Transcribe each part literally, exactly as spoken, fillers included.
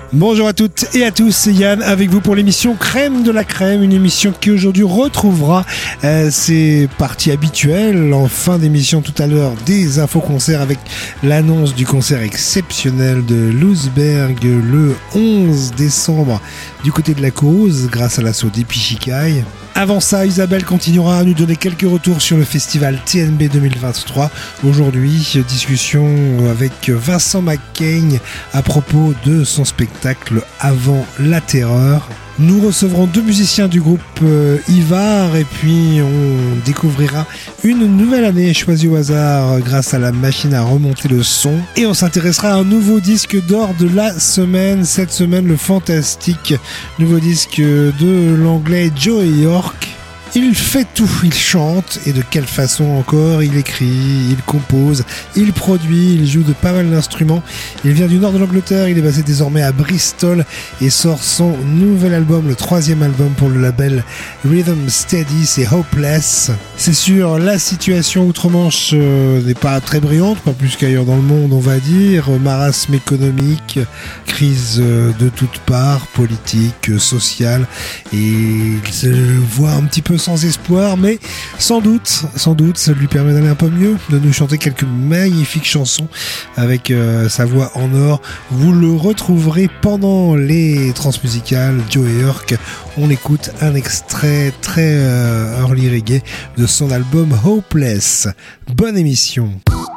Bonjour à toutes et à tous, c'est Yann avec vous pour l'émission Crème de la Crème, une émission qui aujourd'hui retrouvera euh, ses parties habituelles en fin d'émission tout à l'heure, des infos concerts avec l'annonce du concert exceptionnel de Lousberg le onze décembre du côté de la cause grâce à l'assaut d'Epichikai. Avant ça, Isabelle continuera à nous donner quelques retours sur le festival T N B deux mille vingt-trois. Aujourd'hui, discussion avec Vincent McCain à propos de son spectacle Avant la Terreur. Nous recevrons deux musiciens du groupe euh, Ivar et puis on découvrira une nouvelle année choisie au hasard grâce à la machine à remonter le son. Et on s'intéressera à un nouveau disque d'or de la semaine. Cette semaine, le fantastique nouveau disque de l'anglais Joey York. Il fait tout, il chante, et de quelle façon encore, il écrit, il compose, il produit, il joue de pas mal d'instruments. Il vient du nord de l'Angleterre, il est basé désormais à Bristol et sort son nouvel album, le troisième album pour le label Rhythm Steady, c'est Hopeless. C'est sûr, la situation outre-Manche euh, n'est pas très brillante, pas plus qu'ailleurs dans le monde on va dire, marasme économique, crise euh, de toutes parts, politique, euh, sociale, et il se voit un petit peu sans espoir, mais sans doute, sans doute, ça lui permet d'aller un peu mieux, de nous chanter quelques magnifiques chansons avec euh, sa voix en or. Vous le retrouverez pendant les transmusicales Joey York. On écoute un extrait très euh, early reggae de son album Hopeless. Bonne émission.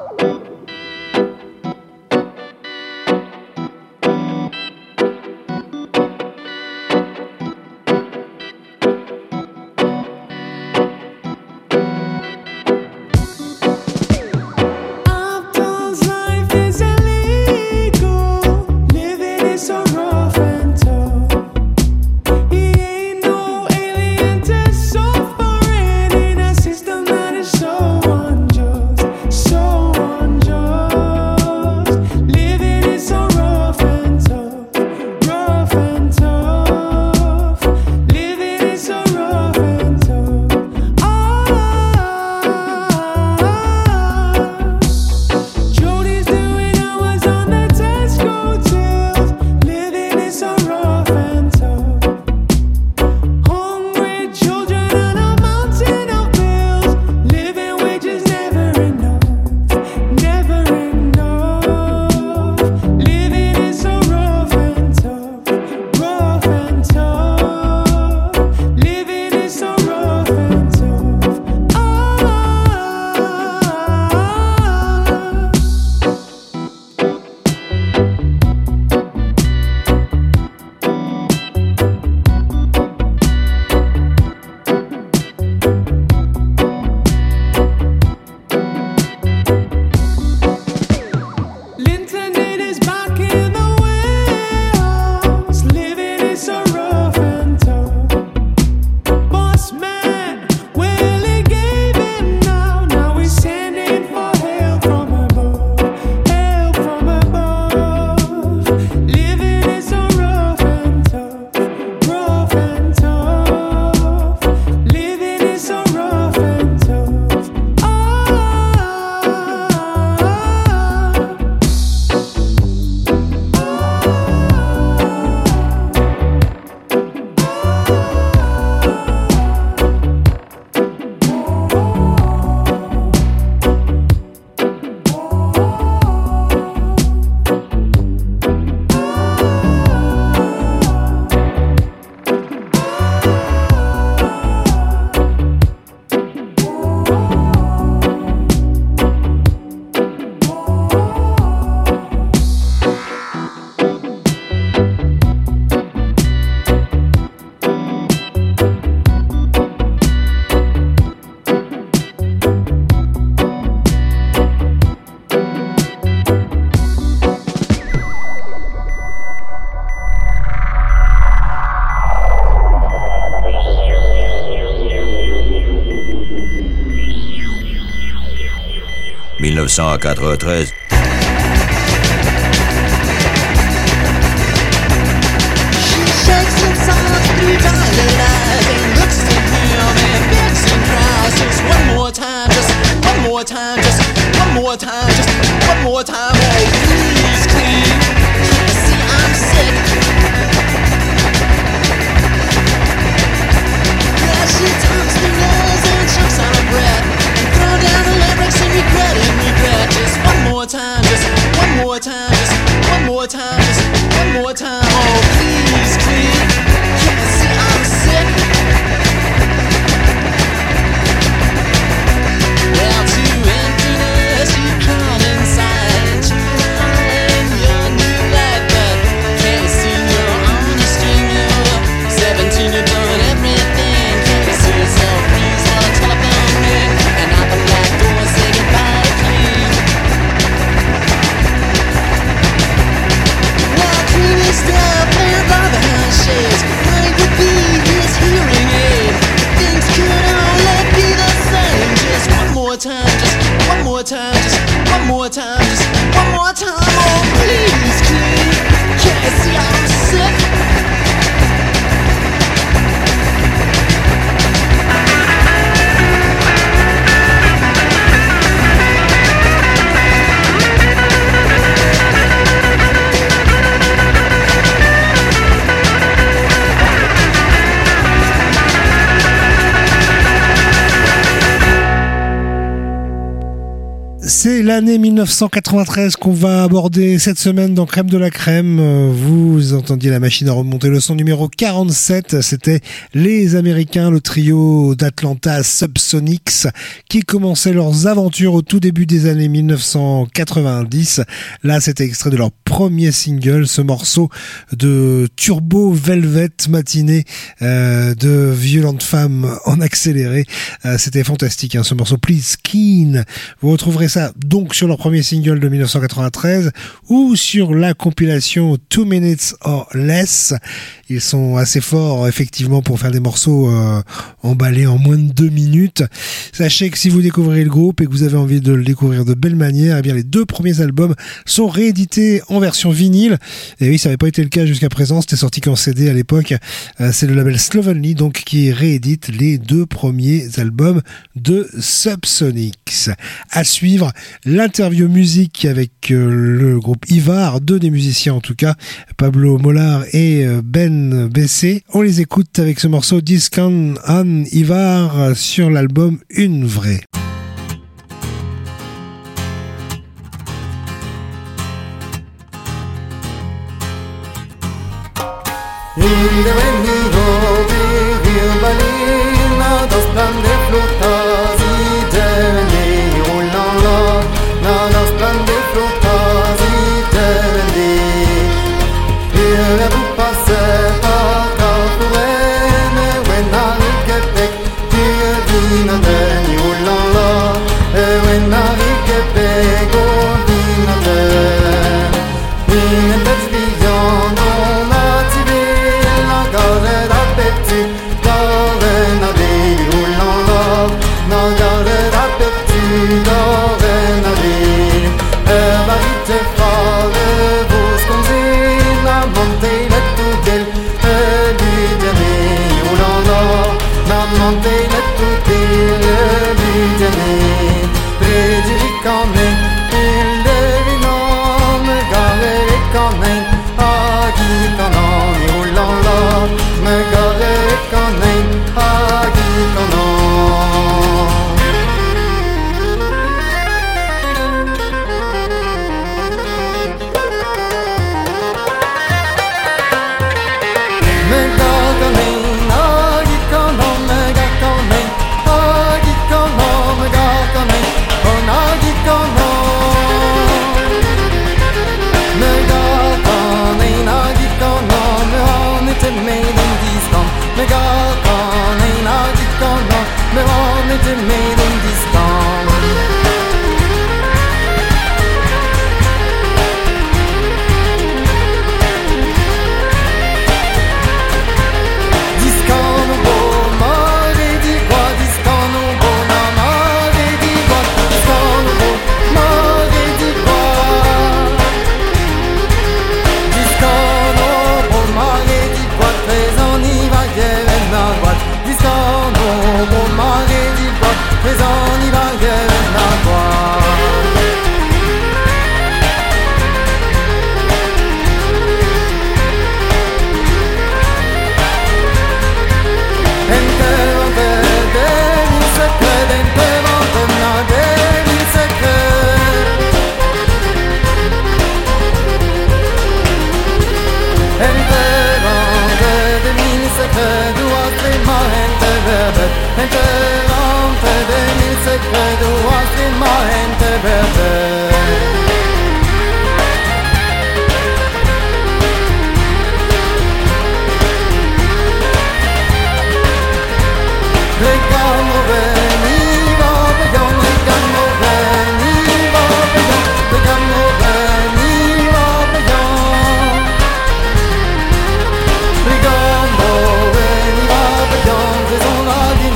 dix-neuf cent quatre-vingt-treize. One more time, just one more time, just one more time, just one more time. Oh, please, clean. See, I'm sick. time, just one more time. Oh, please, please. Can't you see I'm sick? C'est l'année mille neuf cent quatre-vingt-treize qu'on va aborder cette semaine dans Crème de la Crème. Vous entendiez la machine à remonter le son numéro quarante-sept. C'était les Américains, le trio d'Atlanta Subsonics, qui commençaient leurs aventures au tout début des années mille neuf cent quatre-vingt-dix. Là, c'était extrait de leur premier single, ce morceau de Turbo Velvet matinée euh, de violentes femmes en accéléré. Euh, c'était fantastique, hein, ce morceau Please Keen. Vous retrouverez ça donc sur leur premier single de mille neuf cent quatre-vingt-treize ou sur la compilation Two Minutes or Less. Ils sont assez forts effectivement pour faire des morceaux euh, emballés en moins de deux minutes. Sachez que si vous découvrez le groupe et que vous avez envie de le découvrir de belle manière, eh bien les deux premiers albums sont réédités en version vinyle. Et oui, ça n'avait pas été le cas jusqu'à présent, c'était sorti qu'en C D à l'époque. Euh, c'est le label Slovenly donc qui réédite les deux premiers albums de Subsonics. À suivre l'interview musique avec euh, le groupe Ivar, deux des musiciens en tout cas, Pablo Molar et euh, Ben Bessé. On les écoute avec ce morceau Discount on Ivar sur l'album Une Vraie.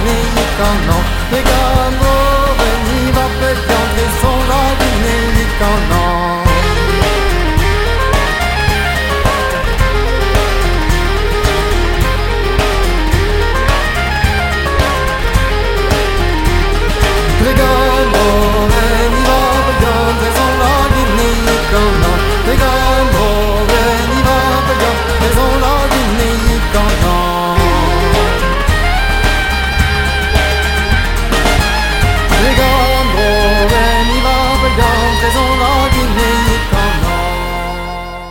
Son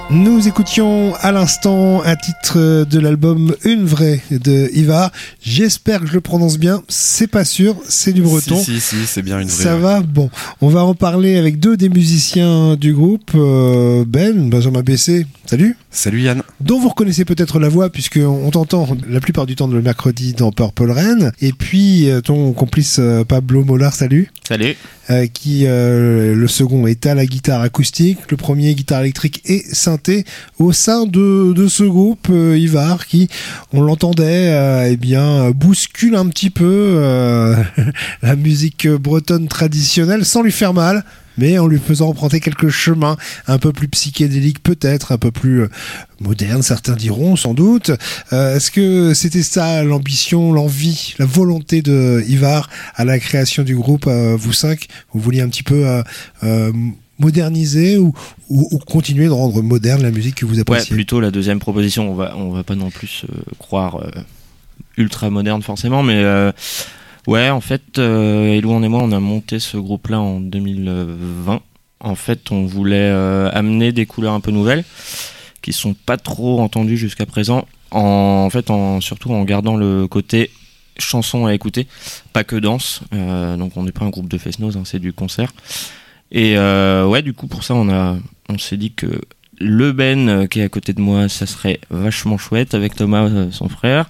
Nous écoutions à l'instant un titre de l'album Une vraie de Ivar. J'espère que je le prononce bien. C'est pas sûr, c'est du breton. Si, si, si, c'est bien une vraie. Ça ouais. va? Bon. On va en parler avec deux des musiciens du groupe. Euh, Ben, Benjamin Bessé. Salut. Salut Yann. Dont vous reconnaissez peut-être la voix puisque on t'entend la plupart du temps le mercredi dans Purple Rain. Et puis ton complice Pablo Mollard, salut. Salut. Euh, qui euh, le second est à la guitare acoustique, le premier guitare électrique et synthé au sein de, de ce groupe euh, Ivar qui, on l'entendait, euh, eh bien bouscule un petit peu euh, la musique bretonne traditionnelle sans lui faire mal, mais en lui faisant emprunter quelques chemins un peu plus psychédéliques peut-être, un peu plus euh, modernes, certains diront sans doute. Euh, est-ce que c'était ça l'ambition, l'envie, la volonté de Ivar à la création du groupe, euh, vous cinq? Vous vouliez un petit peu euh, euh, moderniser ou, ou, ou continuer de rendre moderne la musique que vous Ouais, appréciez? plutôt la deuxième proposition. On va, on va pas non plus euh, croire euh, ultra moderne forcément, mais euh, ouais, en fait, euh, Elouan et moi, on a monté ce groupe-là en deux mille vingt. En fait, on voulait euh, amener des couleurs un peu nouvelles qui sont pas trop entendues jusqu'à présent. En, en fait, en, surtout en gardant le côté chanson à écouter, pas que danse. Euh, donc, on n'est pas un groupe de fest-noz, hein, c'est du concert. Et euh, ouais, du coup, pour ça, on a, on s'est dit que le Ben euh, qui est à côté de moi, ça serait vachement chouette avec Thomas, euh, son frère.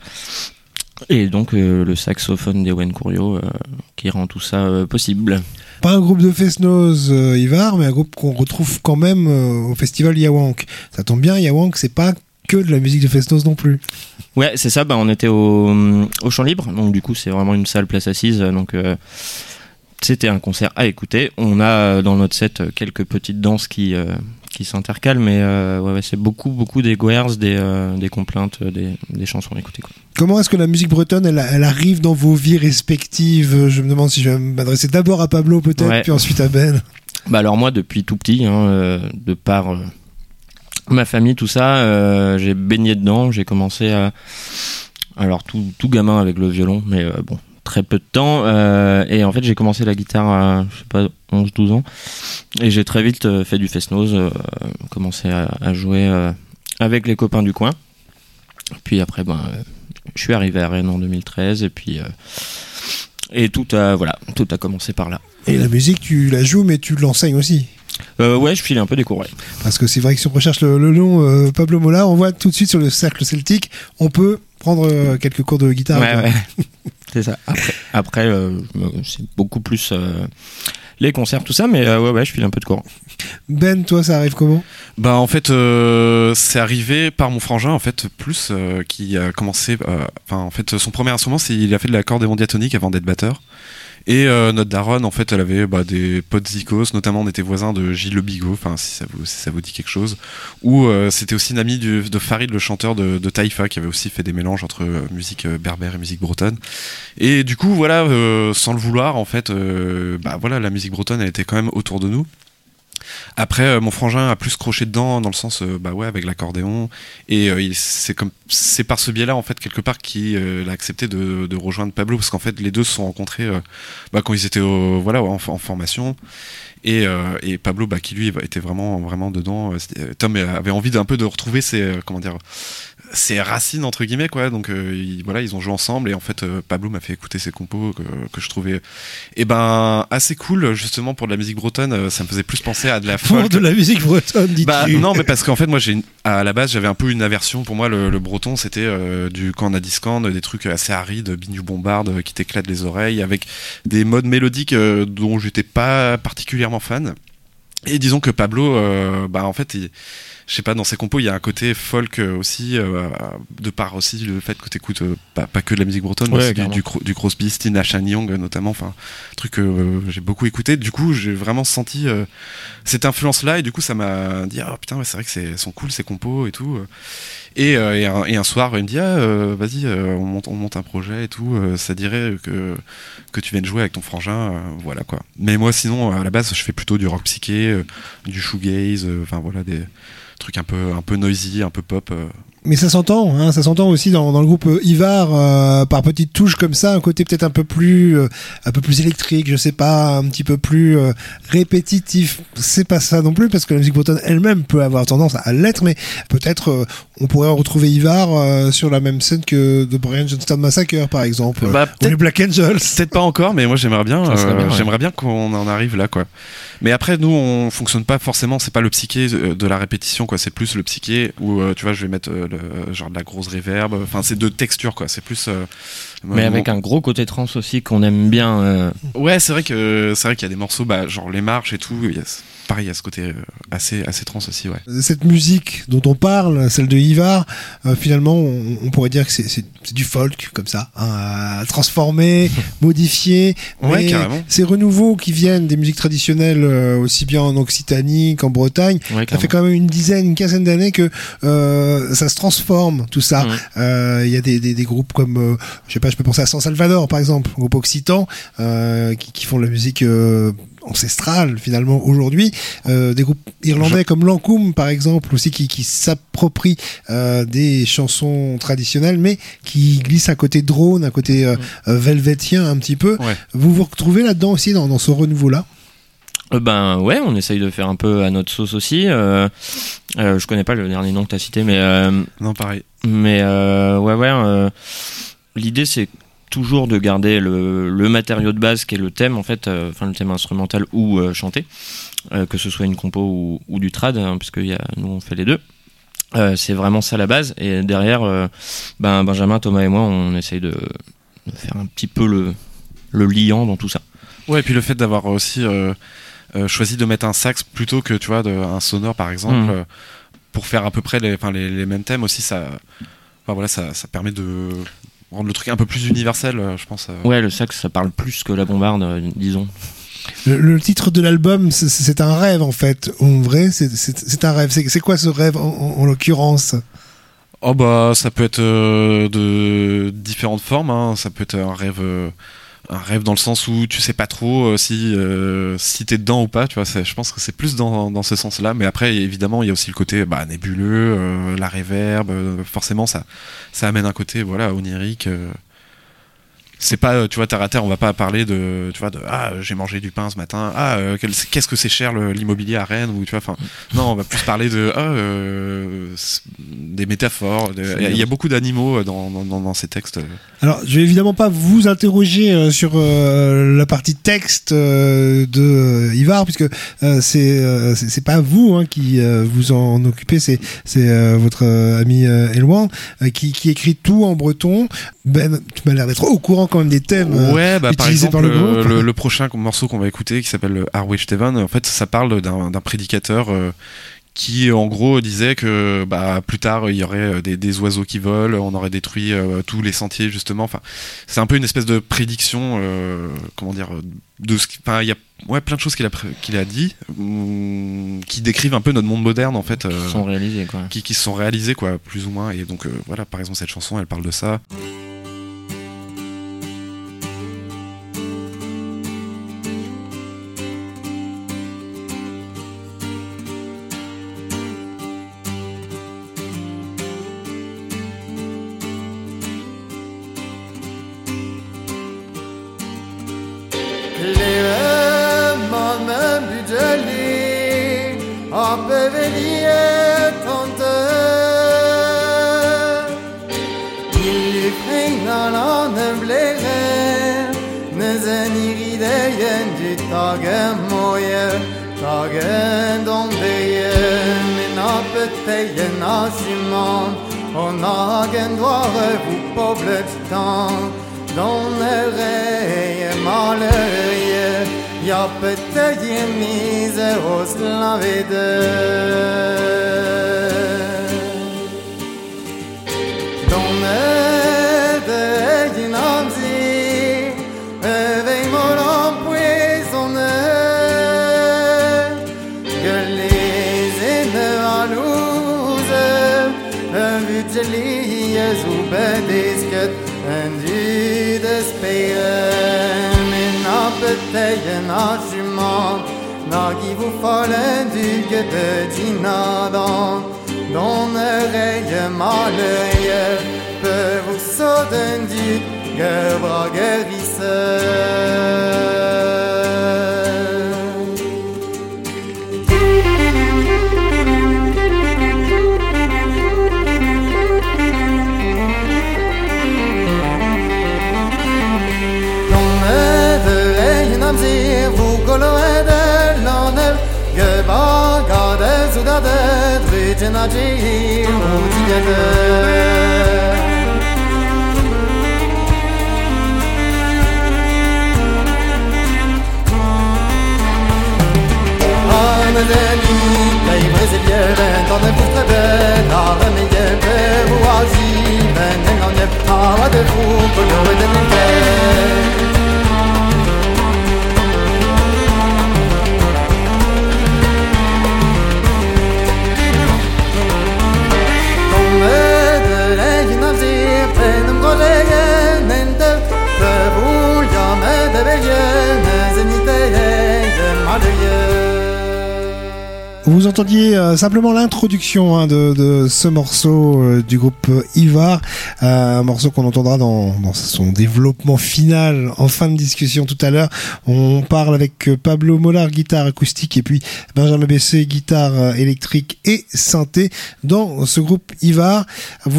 Et donc euh, le saxophone d'Ewen Couriot euh, qui rend tout ça euh, possible. Pas un groupe de fest-noz euh, Ivar, mais un groupe qu'on retrouve quand même euh, au festival Yawank. Ça tombe bien, Yawank, c'est pas que de la musique de fest-noz non plus. Ouais, c'est ça, bah, on était au, au Champ Libre, donc du coup c'est vraiment une salle place assise, donc euh, c'était un concert à écouter. On a dans notre set quelques petites danses qui, euh, qui s'intercalent, mais euh, ouais, ouais, c'est beaucoup, beaucoup des guers, des, euh, des complaintes, des, des chansons à écouter, quoi. Comment est-ce que la musique bretonne, elle, elle arrive dans vos vies respectives? Je me demande si je vais m'adresser d'abord à Pablo peut-être, ouais. puis ensuite à Ben. Bah alors moi, depuis tout petit, hein, euh, de par euh, ma famille, tout ça, euh, j'ai baigné dedans. J'ai commencé à... Alors tout, tout gamin avec le violon, mais euh, bon, très peu de temps. Euh, et en fait, j'ai commencé la guitare à, je sais pas, onze douze ans. Et j'ai très vite euh, fait du fest-noz, euh, commencé à, à jouer euh, avec les copains du coin. Puis après, ben... Euh, je suis arrivé à Rennes en deux mille treize et puis euh, et tout a voilà tout a commencé par là. Et la musique, tu la joues, mais tu l'enseignes aussi. Euh, ouais, je file un peu des cours. Ouais. Parce que c'est vrai que si on recherche le, le nom euh, Pablo Mollard, on voit tout de suite sur le cercle celtique, on peut prendre euh, quelques cours de guitare. Ouais, ouais. C'est ça. Après, après euh, c'est beaucoup plus euh, les concerts, tout ça, mais euh, ouais, ouais, je file un peu de cours. Ben, toi, ça arrive comment? Bah en fait, euh, c'est arrivé par mon frangin en fait plus euh, qui a commencé. Enfin euh, en fait, son premier instrument, c'est il a fait de l'accordéon diatonique avant d'être batteur. Et euh, notre daronne, en fait, elle avait bah, des potes zikos, notamment on était voisins de Gilles Le Bigot, enfin si ça vous si ça vous dit quelque chose. Ou euh, c'était aussi une amie du, de Farid, le chanteur de, de Taïfa, qui avait aussi fait des mélanges entre euh, musique berbère et musique bretonne. Et du coup, voilà, euh, sans le vouloir, en fait, euh, bah voilà, la musique bretonne, elle était quand même autour de nous. Après, euh, mon frangin a plus croché dedans dans le sens, euh, bah ouais, avec l'accordéon. Et euh, il, c'est comme, c'est par ce biais-là en fait quelque part qu'il euh, a accepté de, de rejoindre Pablo, parce qu'en fait les deux se sont rencontrés euh, bah, quand ils étaient au, voilà en, en formation. Et, euh, et Pablo, bah, qui lui était vraiment vraiment dedans. Euh, Tom avait envie d'un peu de retrouver ses euh, comment dire ses racines entre guillemets quoi. Donc euh, ils, voilà, ils ont joué ensemble et en fait euh, Pablo m'a fait écouter ses compos que, que je trouvais et ben assez cool justement pour de la musique bretonne. Euh, ça me faisait plus penser à de la folk. Pour de la musique bretonne, dis-tu? Bah non, mais parce qu'en fait moi j'ai une, à la base j'avais un peu une aversion. Pour moi le, le breton c'était euh, du Canadiscan, des trucs assez arides, Bignou Bombarde euh, qui t'éclatent les oreilles avec des modes mélodiques euh, dont j'étais pas particulièrement fan. Et disons que Pablo, euh, bah en fait, il, je sais pas, dans ses compos, il y a un côté folk aussi, euh, de par aussi le fait que t'écoutes euh, pas, pas que de la musique bretonne, ouais, mais aussi du, du, du Crosby, Stills, Nash and Young notamment, enfin, truc que euh, j'ai beaucoup écouté. Du coup, j'ai vraiment senti euh, cette influence-là, et du coup, ça m'a dit, ah oh, putain, ouais, c'est vrai que c'est sont cool ces compos et tout. Et, euh, et, un, et un soir, il me dit, ah, euh, vas-y, euh, on, monte, on monte un projet et tout, euh, ça dirait que, que tu viennes jouer avec ton frangin, euh, voilà quoi. Mais moi, sinon, à la base, je fais plutôt du rock psyché, euh, du shoegaze, enfin euh, voilà, des trucs un peu, un peu noisy, un peu pop. Euh, Mais ça s'entend, hein, ça s'entend aussi dans, dans le groupe Ivar, euh, par petites touches comme ça, un côté peut-être un peu plus, euh, un peu plus électrique, je sais pas, un petit peu plus euh, répétitif. C'est pas ça non plus, parce que la musique bretonne elle-même peut avoir tendance à l'être, mais peut-être euh, on pourrait retrouver Ivar euh, sur la même scène que The Brian Jonestown Massacre, par exemple, bah, ou les Black Angels. Peut-être pas encore, mais moi j'aimerais bien, Ça serait euh, bien, ouais. j'aimerais bien qu'on en arrive là, quoi. Mais après, nous, on fonctionne pas forcément. C'est pas le psyché de, de la répétition, quoi. C'est plus le psyché où, euh, tu vois, je vais mettre euh, le, genre de la grosse reverb. Enfin, c'est de texture, quoi. C'est plus. Euh, Mais mon- avec un gros côté trans aussi qu'on aime bien. euh, Ouais, c'est vrai que c'est vrai qu'il y a des morceaux, bah, genre les marches et tout. Il y a, pareil, il y a ce côté euh, assez assez trans aussi, ouais. Cette musique dont on parle, celle de Ivar, euh, finalement, on, on pourrait dire que c'est, c'est, c'est du folk, comme ça, hein, transformé, modifié. Ouais, mais carrément. ces renouveaux qui viennent des musiques traditionnelles, euh, aussi bien en Occitanie qu'en Bretagne, ouais, ça fait quand même une dizaine, une quinzaine d'années que euh, ça se transforme, tout ça. Il Mhm. euh, y a des, des, des groupes comme, euh, je sais pas, je peux penser à San Salvador, par exemple, un groupe occitan, euh, qui, qui font de la musique euh, ancestrale, finalement, aujourd'hui. Euh, des groupes irlandais comme Lankum, par exemple, aussi, qui, qui s'approprient euh, des chansons traditionnelles, mais qui glissent un côté drone, un côté euh, euh, velvetien, un petit peu. Ouais. Vous vous retrouvez là-dedans aussi, dans, dans ce renouveau-là? Euh, ben ouais, on essaye de faire un peu à notre sauce aussi. Euh, euh, je connais pas le dernier nom que t'as cité, mais euh, Non, pareil. mais euh, ouais ouais. Euh, l'idée c'est toujours de garder le, le matériau de base qui est le thème en fait, euh, enfin le thème instrumental ou euh, chanté, euh, que ce soit une compo ou, ou du trad, hein, parce que y a, nous on fait les deux. Euh, c'est vraiment ça la base. Et derrière, euh, ben Benjamin, Thomas et moi, on essaye de, de faire un petit peu le le liant dans tout ça. Ouais, et puis le fait d'avoir aussi euh, euh, choisi de mettre un sax plutôt que, tu vois, de, un sonore, par exemple, Mhm. euh, pour faire à peu près les, enfin, les, les mêmes thèmes aussi, ça, enfin, voilà, ça, ça permet de rendre le truc un peu plus universel, euh, je pense. euh. Ouais, le sax, ça parle plus que la bombarde, euh, disons. Le, le titre de l'album, c'est, c'est un rêve, en fait. En vrai, c'est, c'est, c'est un rêve. C'est, c'est quoi ce rêve, en, en, en l'occurrence? Oh bah, ça peut être euh, de différentes formes, hein. Ça peut être un rêve, euh, un rêve dans le sens où tu sais pas trop euh, si euh, si t'es dedans ou pas, tu vois. C'est, je pense que c'est plus dans dans ce sens-là. Mais après, évidemment, il y a aussi le côté bah, nébuleux, euh, la réverb. Euh, forcément, ça ça amène un côté voilà onirique. Euh. C'est pas, euh, tu vois, terre à terre, on va pas parler de, tu vois, de ah j'ai mangé du pain ce matin, ah euh, quel- qu'est-ce que c'est cher le- l'immobilier à Rennes, ou tu vois, enfin non, on va plus parler de ah euh, c'est- des métaphores. de- Il y, a- il y a beaucoup d'animaux dans, dans, dans, dans ces textes. Alors, je vais évidemment pas vous interroger euh, sur euh, la partie texte euh, de euh, Ivar, puisque euh, c'est, euh, c'est c'est pas vous hein, qui euh, vous en occupez, c'est c'est euh, votre euh, ami euh, Elwan euh, qui qui écrit tout en breton. Ben, tu m'as l'air d'être au courant quand même des thèmes. euh, Ouais, bah, par utilisé exemple, par le le, groupe. le, le prochain morceau qu'on va écouter, qui s'appelle Harwich Tevan, en fait, ça parle d'un, d'un prédicateur euh, qui, en gros, disait que bah, plus tard, il y aurait des, des oiseaux qui volent, on aurait détruit euh, tous les sentiers, justement. Enfin, c'est un peu une espèce de prédiction, euh, comment dire, de ce qui- enfin, il y a ouais, plein de choses qu'il a, pré- qu'il a dit, hum, qui décrivent un peu notre monde moderne, en fait. euh, Qui sont réalisés, quoi. qui, qui se sont réalisés, quoi, plus ou moins. Et donc, euh, voilà, par exemple, cette chanson, elle parle de ça. Mamma Bujali, Apevelie Tante. Il kringlan blere, Nezenirideyen du tagen moje, tagen dombeje, min appetejen asiman, och nagen dvare vous pauvre temps. Dans le rei maløye, jappete gjemise hos lavide. Dans le deg namzi, øvei mor empoisonne. Gøllizine aluse, øvutjelige zubedisket, en du despair, min appetejen arjument, nagi vous fallen du que de dinadan, Donnereie Maleie Bewussten die Gebragerisse Donnereie nam sie Vugoloede Lonel Gebagade Sudade Dritinaji Utiede Amedeli, lei brésilienne, dans le poutre belle, la remédiée, père ou asile, ben, n'en est pas de fou, pour le redébuter. Vous entendiez euh, simplement l'introduction hein, de, de ce morceau euh, du groupe Ivar, euh, un morceau qu'on entendra dans, dans son développement final en fin de discussion tout à l'heure. On parle avec Pablo Mollard, guitare acoustique, et puis Benjamin Bessé, guitare euh, électrique et synthé dans ce groupe Ivar.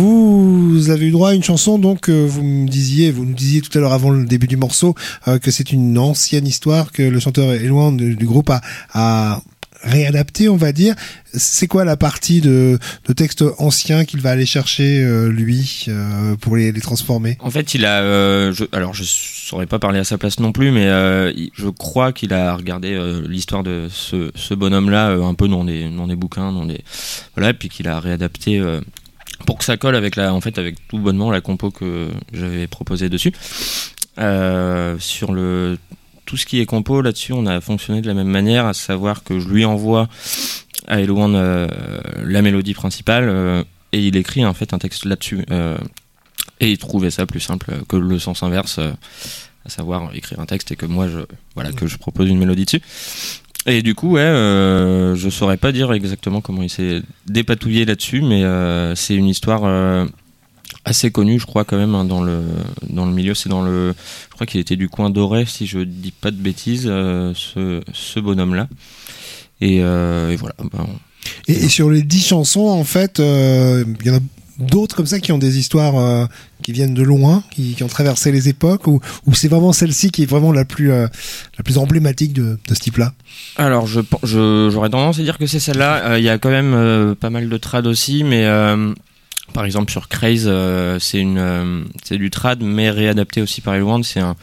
Vous avez eu droit à une chanson, donc euh, vous me disiez, vous nous disiez tout à l'heure avant le début du morceau euh, que c'est une ancienne histoire que le chanteur Elouan du, du groupe a, a réadapté, on va dire. C'est quoi la partie de, de texte ancien qu'il va aller chercher euh, lui euh, pour les, les transformer? En fait, il a, euh, je, alors je saurais pas parler à sa place non plus, mais euh, je crois qu'il a regardé euh, l'histoire de ce, ce bonhomme-là euh, un peu dans des, dans des bouquins, dans des, voilà, et puis qu'il a réadapté euh, pour que ça colle avec la, en fait, avec tout bonnement la compo que j'avais proposée dessus. Euh, sur le Tout ce qui est compo là-dessus, on a fonctionné de la même manière, à savoir que je lui envoie à Elouan euh, la mélodie principale euh, et il écrit en fait un texte là-dessus. Euh, et il trouvait ça plus simple que le sens inverse, euh, à savoir écrire un texte et que moi je voilà que je propose une mélodie dessus. Et du coup, ouais, euh, je saurais pas dire exactement comment il s'est dépatouillé là-dessus, mais euh, c'est une histoire. Euh, assez connu, je crois quand même hein, dans le dans le milieu. C'est dans le, je crois qu'il était du coin d'Auray, si je dis pas de bêtises, euh, ce ce bonhomme là. Et, euh, et voilà. Ben, et, et sur les dix chansons, en fait, il euh, y en a d'autres comme ça qui ont des histoires euh, qui viennent de loin, qui, qui ont traversé les époques, ou, ou c'est vraiment celle-ci qui est vraiment la plus euh, la plus emblématique de, de ce type-là? Alors je, je j'aurais tendance à dire que c'est celle-là. Il euh, y a quand même euh, pas mal de trad aussi, mais euh, par exemple sur Craze, euh, c'est une euh, c'est du trad mais réadapté aussi par Elouan. C'est un,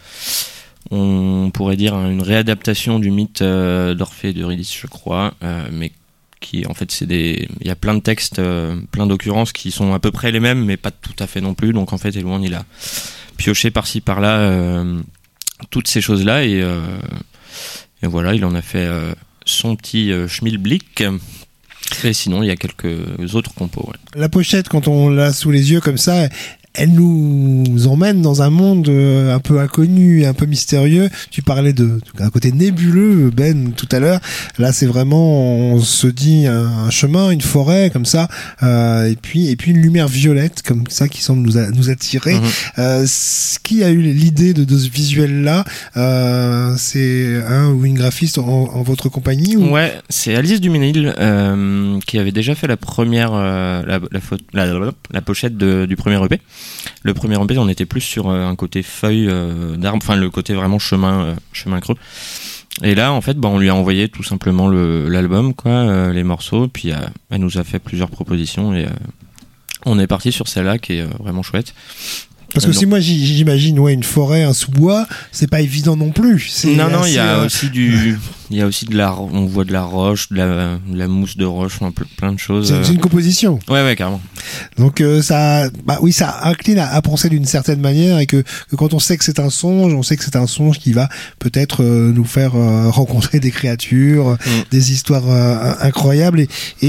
on pourrait dire une réadaptation du mythe euh, d'Orphée et d'Eurydice, je crois, euh, mais qui en fait c'est des, il y a plein de textes, euh, plein d'occurrences qui sont à peu près les mêmes mais pas tout à fait non plus. Donc en fait Elouan il a pioché par-ci par-là euh, toutes ces choses là et, euh, et voilà, il en a fait euh, son petit euh, schmilblick. Et sinon, il y a quelques autres compos. Ouais. La pochette, quand on l'a sous les yeux comme ça, elle nous emmène dans un monde un peu inconnu, un peu mystérieux. Tu parlais de d'un côté nébuleux, Ben, tout à l'heure. Là, c'est vraiment, on se dit un, un chemin, une forêt, comme ça, euh, et puis et puis une lumière violette, comme ça, qui semble nous a, nous attirer. Mm-hmm. Euh, qui a eu l'idée de, de ce visuel-là? euh, C'est un ou une graphiste en, en votre compagnie ou... Ouais, c'est Alice Duménil euh, qui avait déjà fait la première, euh, la, la, la, la pochette de, du premier E P. Le premier E P, on était plus sur un côté feuille euh, d'arbre, enfin le côté vraiment chemin, euh, chemin creux. Et là, en fait, bah, on lui a envoyé tout simplement le, l'album, quoi, euh, les morceaux, puis euh, elle nous a fait plusieurs propositions et euh, on est parti sur celle-là qui est euh, vraiment chouette. Parce que si moi j'imagine ouais une forêt, un sous-bois, c'est pas évident non plus. C'est non non, il y a euh... aussi du, il y a aussi de la, on voit de la roche, de la, de la mousse de roche, un peu, plein de choses. C'est, c'est une composition. Ouais ouais carrément. Donc euh, ça, bah oui, ça incline à, à penser d'une certaine manière et que, que quand on sait que c'est un songe, on sait que c'est un songe qui va peut-être euh, nous faire euh, rencontrer des créatures, mm. des histoires euh, incroyables et, et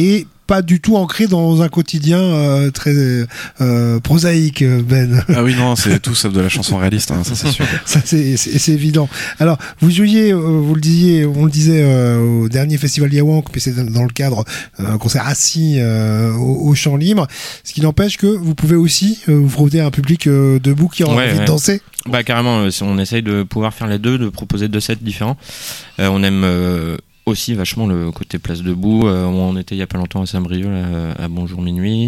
pas du tout ancré dans un quotidien euh, très euh, prosaïque, Ben. Ah oui, non, c'est tout sauf de la chanson réaliste, hein, ça c'est sûr. Ça c'est, c'est, c'est évident. Alors, vous jouiez, euh, vous le disiez, on le disait euh, au dernier festival Yawank, mais c'est dans le cadre d'un euh, concert assis euh, au, au champ libre, ce qui n'empêche que vous pouvez aussi euh, vous frotter à un public euh, debout qui a Ouais, envie ouais. de danser. Bah carrément, euh, si on essaye de pouvoir faire les deux, de proposer deux sets différents. Euh, on aime euh, aussi vachement le côté place debout. Euh, on était il y a pas longtemps à Saint-Brieuc, là, à Bonjour Minuit.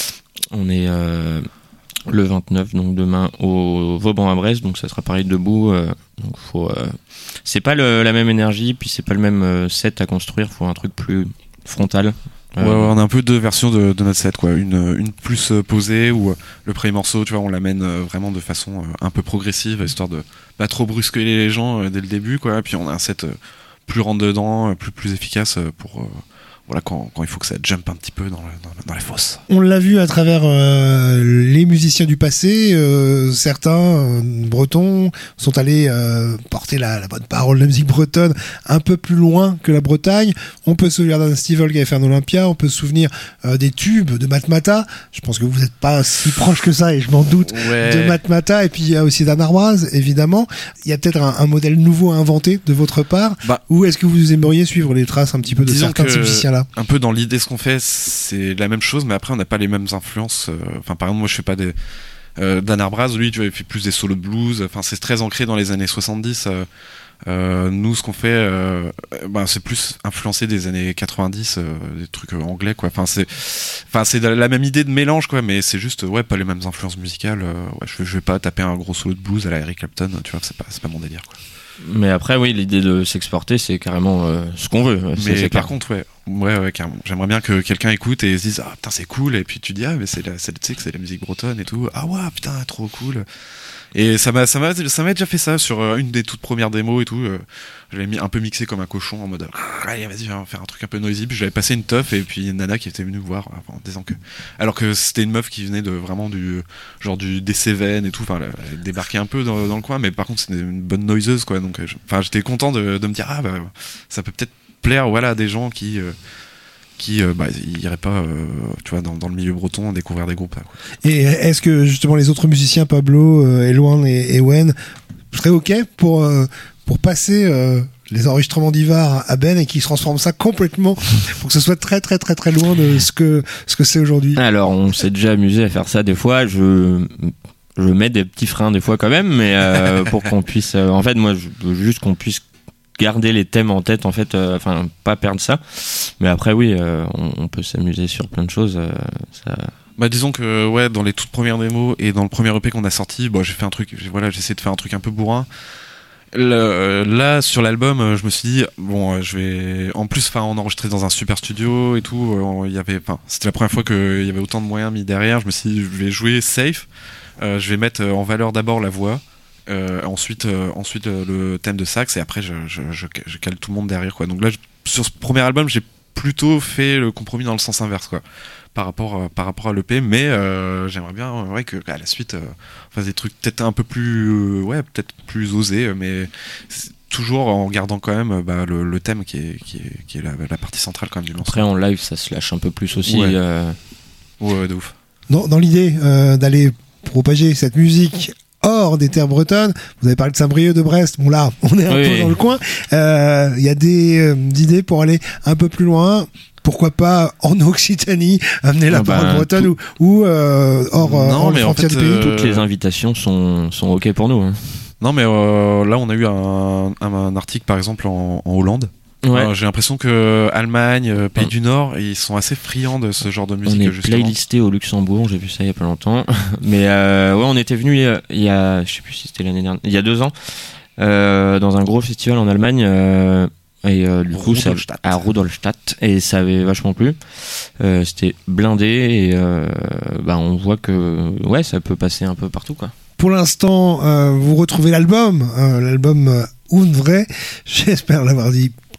On est euh, le vingt-neuf, donc demain au Vauban à Brest, donc ça sera pareil debout. Euh, donc faut, euh, c'est pas le, la même énergie, puis c'est pas le même euh, set à construire. Faut un truc plus frontal. Ouais, ouais, on a un peu deux versions de, de notre set, quoi. Une, une plus euh, posée où euh, le premier morceau, tu vois, on l'amène euh, vraiment de façon euh, un peu progressive, histoire de pas trop brusquer les gens euh, dès le début, quoi. Et puis on a un set euh, plus rentre dedans, euh, plus plus efficace euh, pour euh, voilà quand, quand il faut que ça jump un petit peu dans, le, dans, dans les fosses. On l'a vu à travers euh, les musiciens du passé, euh, certains euh, bretons sont allés euh, porter la, la bonne parole de la musique bretonne un peu plus loin que la Bretagne. On peut se souvenir d'un Steve Earle qui avait fait un Olympia, on peut se souvenir euh, des tubes de Matmata. Je pense que vous n'êtes pas si proche que ça, et je m'en doute, Ouais. de Matmata. Et puis il y a aussi Dan Arbraz, évidemment. Il y a peut-être un, un modèle nouveau à inventer de votre part, Bah, ou est-ce que vous aimeriez suivre les traces un petit peu de disons certains de ces que- musiciens-là? Un peu dans l'idée ce qu'on fait, c'est la même chose, mais après on n'a pas les mêmes influences. euh, Enfin, par exemple, moi je fais pas des euh, Dan Arbraz, lui, tu vois, il fait plus des solos de blues. Enfin, c'est très ancré dans les années soixante-dix. Euh, euh, nous, ce qu'on fait, euh, ben, c'est plus influencé des années quatre-vingt-dix, euh, des trucs euh, anglais, quoi. Enfin, c'est, enfin, c'est de la même idée de mélange, quoi, mais c'est juste, ouais, pas les mêmes influences musicales. euh, ouais, je, vais- je vais pas taper un gros solo de blues à la Eric Clapton, tu vois, c'est pas, c'est pas mon délire, quoi. Mais après, oui, l'idée de s'exporter, c'est carrément euh, ce qu'on veut. C'est, Mais c'est par clair. contre, ouais, ouais, ouais, carrément. J'aimerais bien que quelqu'un écoute et se dise, ah putain, c'est cool, et puis tu dis, ah, mais c'est la, c'est, tu sais que c'est la musique bretonne et tout, ah ouais, putain, trop cool. Et ça m'a, ça m'a, ça m'a déjà fait ça sur euh, une des toutes premières démos et tout. Euh, je l'avais mis un peu mixé comme un cochon en mode, ah, allez, vas-y, viens faire un truc un peu noisy. Puis j'avais passé une teuf et puis une nana qui était venue me voir euh, en disant que, alors que c'était une meuf qui venait de vraiment du genre du des Cévennes et tout. Enfin, elle, elle débarquait un peu dans, dans le coin, mais par contre c'était une bonne noiseuse, quoi. Donc, euh, je- enfin, j'étais content de, de me dire, ah bah, ça peut peut-être plaire, voilà, à des gens qui euh, qui euh, bah, ils iraient pas euh, tu vois dans, dans le milieu breton découvrir des groupes là, quoi. Et est-ce que justement les autres musiciens, Pablo, euh, Elouan et Ewen, seraient ok pour euh, pour passer euh, les enregistrements d'Ivar à Ben et qu'ils se transforment ça complètement pour que ce soit très très très très loin de ce que ce que c'est aujourd'hui? Alors, on s'est déjà amusé à faire ça des fois. Je, je mets des petits freins des fois quand même, mais euh, pour qu'on puisse. euh, en fait, moi, je veux juste qu'on puisse garder les thèmes en tête, en fait. euh, Enfin, pas perdre ça. Mais après, oui, euh, on, on peut s'amuser sur plein de choses. euh, ça... Bah disons que ouais, dans les toutes premières démos et dans le premier E P qu'on a sorti, bon, j'ai fait un truc, j'ai, voilà, j'ai essayé de faire un truc un peu bourrin. Le- euh, là sur l'album, euh, je me suis dit bon, euh, je vais en plus, enfin, on enregistrait dans un super studio et tout. euh, Il y avait, enfin, c'était la première fois qu'il y avait autant de moyens mis derrière. Je me suis dit, je vais jouer safe. Euh, je vais mettre euh, en valeur d'abord la voix. Euh, ensuite, euh, ensuite euh, le thème de sax et après je, je, je, je cale tout le monde derrière, quoi. Donc là, je- sur ce premier album, j'ai plutôt fait le compromis dans le sens inverse, quoi, par rapport euh, par rapport à l'E P, mais euh, j'aimerais bien euh, ouais, que à la suite euh, on fasse des trucs peut-être un peu plus euh, ouais peut-être plus osés, euh, mais c'est toujours en gardant quand même euh, bah, le, le thème qui est qui est, qui est la, la partie centrale quand même du morceau. Après, en live, ça se lâche un peu plus aussi. Ouais. euh, Ouais, ouais, de ouf. Dans, dans l'idée euh, d'aller propager cette musique hors des terres bretonnes, vous avez parlé de Saint-Brieuc, de Brest, bon là on est un Oui. peu dans le coin, euh, il y a des euh, idées pour aller un peu plus loin, pourquoi pas en Occitanie, amener la Ah bah, parole bretonne, ou, ou euh, hors, euh, Non, hors les mais en frontières fait, du pays. euh, Toutes les invitations sont, sont OK pour nous. hein. Non, mais euh, là on a eu un, un, un article par exemple en, en Hollande. Ouais. Alors, j'ai l'impression que Allemagne, euh, Pays Ouais. du Nord, ils sont assez friands de ce genre de On musique, est justement. playlisté au Luxembourg, j'ai vu ça il y a pas longtemps. Mais euh, ouais, on était venu il y a, il y a- je sais plus si c'était l'année dernière, il y a deux ans, euh, dans un gros festival en Allemagne. Euh, et euh, du coup, ça, Rudolstadt. à Rudolstadt, et ça avait vachement plu. Euh, c'était blindé et euh, bah on voit que ouais, ça peut passer un peu partout, quoi. Pour l'instant, euh, vous retrouvez l'album, euh, l'album euh, Unvray, j'espère l'avoir dit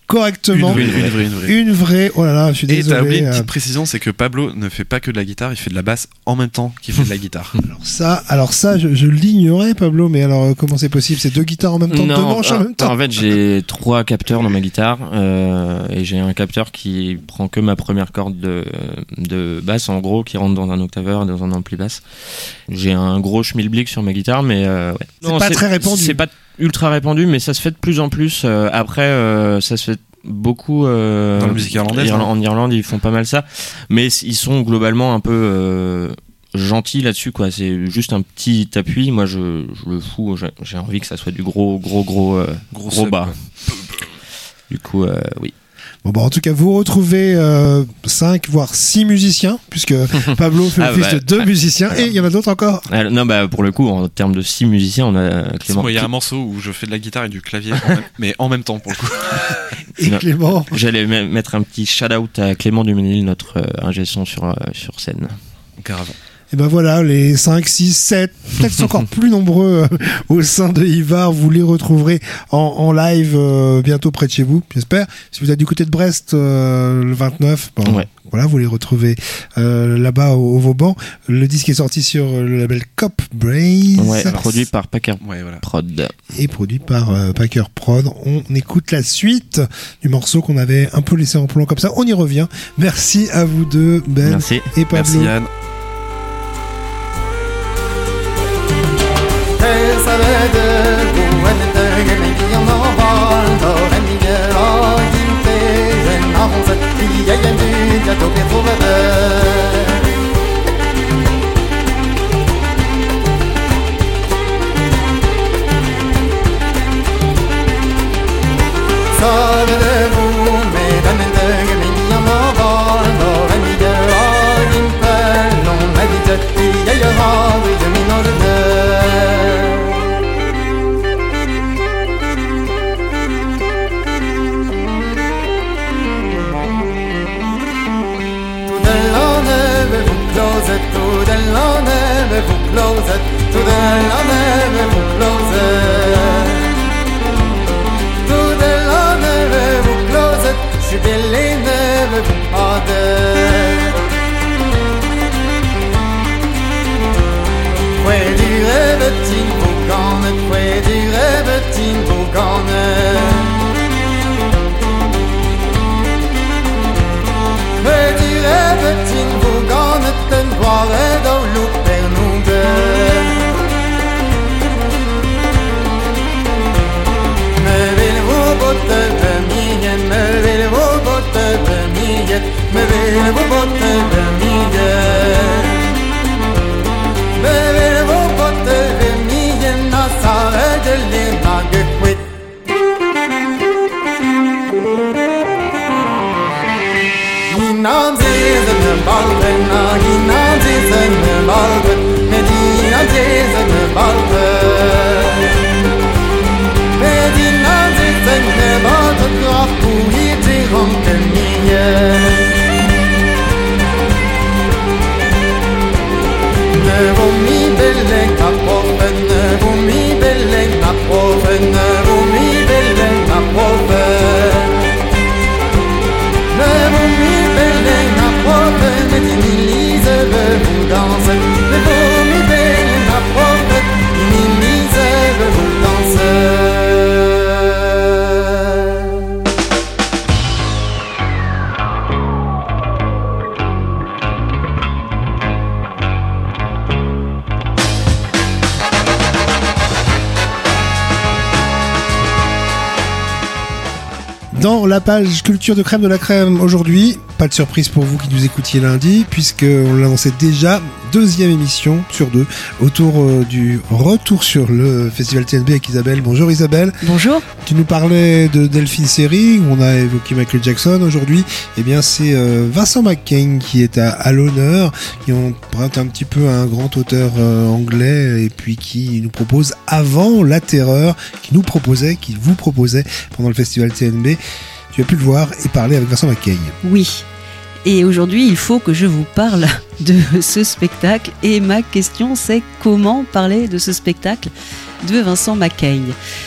correctement. Une vraie, une vraie, une vraie. Une vraie. Oh là là, je suis Et désolé. t'as oublié une euh, petite précision, c'est que Pablo ne fait pas que de la guitare, il fait de la basse en même temps qu'il fait de la guitare. Alors ça, alors ça, je, je l'ignorais, Pablo. Mais alors, euh, comment c'est possible? C'est deux guitares en même temps, deux manches en en, même temps. en fait, j'ai trois capteurs dans ma guitare euh, et j'ai un capteur qui prend que ma première corde de, de basse, en gros, qui rentre dans un octaveur et dans un ampli basse. J'ai un gros schmilblick sur ma guitare, mais euh, ouais. C'est pas très répandu. C'est pas ultra répandu, mais ça se fait de plus en plus. Euh, après, euh, ça se fait beaucoup euh, Dans la musique irlandaise, Irla- hein. en Irlande, ils font pas mal ça, mais ils sont globalement un peu euh, gentils là-dessus, quoi. C'est juste un petit appui. Moi, je, je le fous. J'ai, j'ai envie que ça soit du gros, gros, gros, euh, Gros gros sub, bas. quoi. Du coup, euh, oui. Bon, bah, en tout cas, vous retrouvez cinq voire six musiciens, puisque Pablo fait Ah, office bah, de deux musiciens, et il y en a d'autres encore. Alors, non, bah pour le coup, en termes de six musiciens, on a Clément. Moi, il y a un morceau où je fais de la guitare et du clavier, en même- mais en même temps pour le coup. Et Non. Clément. J'allais me- mettre un petit shout-out à Clément Duménil, notre euh, ingé son sur, euh, sur scène. Carrément. Et ben voilà, les cinq, six, sept, peut-être encore plus nombreux euh, au sein de Ivar, vous les retrouverez en, en live euh, bientôt près de chez vous, j'espère. Si vous êtes du côté de Brest, euh, le vingt-neuf, bon, Ouais. voilà, vous les retrouvez euh, là-bas au, au Vauban. Le disque est sorti sur le label Cop Braze. Ouais, produit par Packer Ouais, voilà. Prod. Et produit par euh, Packer Prod. On écoute la suite du morceau qu'on avait un peu laissé en plan comme ça. On y revient. Merci à vous deux, Ben Merci. et Pablo. Merci Yann. Dans la page culture de crème de la crème aujourd'hui, pas de surprise pour vous qui nous écoutiez lundi, puisque on l'annonçait déjà, deuxième émission sur deux autour euh, du retour sur le festival T N B avec Isabelle. Bonjour Isabelle. Bonjour. Tu nous parlais de Delphine Seyrig, où on a évoqué Michael Jackson. Aujourd'hui, eh bien c'est euh, Vincent McCain qui est à, à l'honneur, qui emprunte un petit peu à un grand auteur euh, anglais et puis qui nous propose Avant la terreur, qui nous proposait, qui vous proposait pendant le festival T N B. Tu as pu le voir et parler avec Vincent McCain. Oui. Et aujourd'hui, il faut que je vous parle de ce spectacle. Et ma question, c'est comment parler de ce spectacle de Vincent McCain.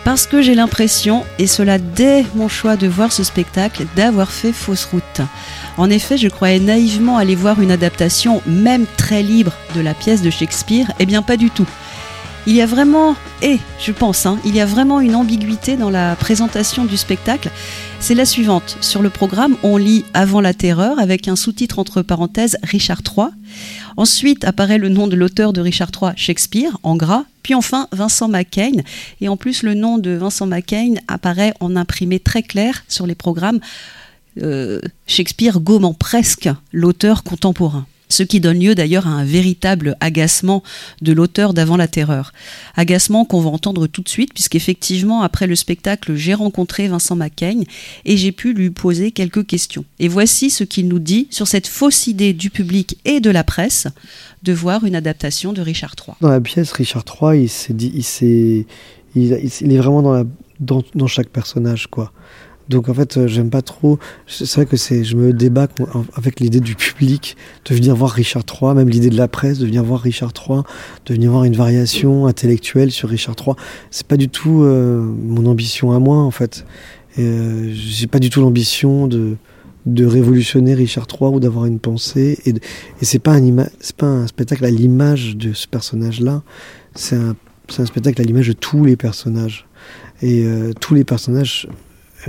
Parce que j'ai l'impression, et cela dès mon choix de voir ce spectacle, d'avoir fait fausse route. En effet, je croyais naïvement aller voir une adaptation, même très libre, de la pièce de Shakespeare. Eh bien, pas du tout. Il y a vraiment, et je pense, hein, il y a vraiment une ambiguïté dans la présentation du spectacle. C'est la suivante. Sur le programme, on lit « Avant la terreur » avec un sous-titre entre parenthèses « Richard trois ». Ensuite apparaît le nom de l'auteur de Richard trois, Shakespeare, en gras. Puis enfin, Vincent Macaigne. Et en plus, le nom de Vincent Macaigne apparaît en imprimé très clair sur les programmes. Euh, Shakespeare gommant presque l'auteur contemporain. Ce qui donne lieu d'ailleurs à un véritable agacement de l'auteur d'Avant la terreur. Agacement qu'on va entendre tout de suite, puisqu'effectivement, après le spectacle, j'ai rencontré Vincent Macaigne et j'ai pu lui poser quelques questions. Et voici ce qu'il nous dit sur cette fausse idée du public et de la presse de voir une adaptation de Richard trois. Dans la pièce, Richard trois, il, s'est dit, il, s'est, il, il est vraiment dans, la, dans, dans chaque personnage, quoi. Donc en fait, euh, j'aime pas trop. C'est vrai que c'est, je me débat avec l'idée du public de venir voir Richard trois, même l'idée de la presse de venir voir Richard trois, de venir voir une variation intellectuelle sur Richard trois. C'est pas du tout euh, mon ambition à moi en fait. Et, euh, j'ai pas du tout l'ambition de de révolutionner Richard trois ou d'avoir une pensée. Et, et c'est pas un ima- c'est pas un spectacle à l'image de ce personnage-là. C'est un c'est un spectacle à l'image de tous les personnages. Et euh, tous les personnages Euh,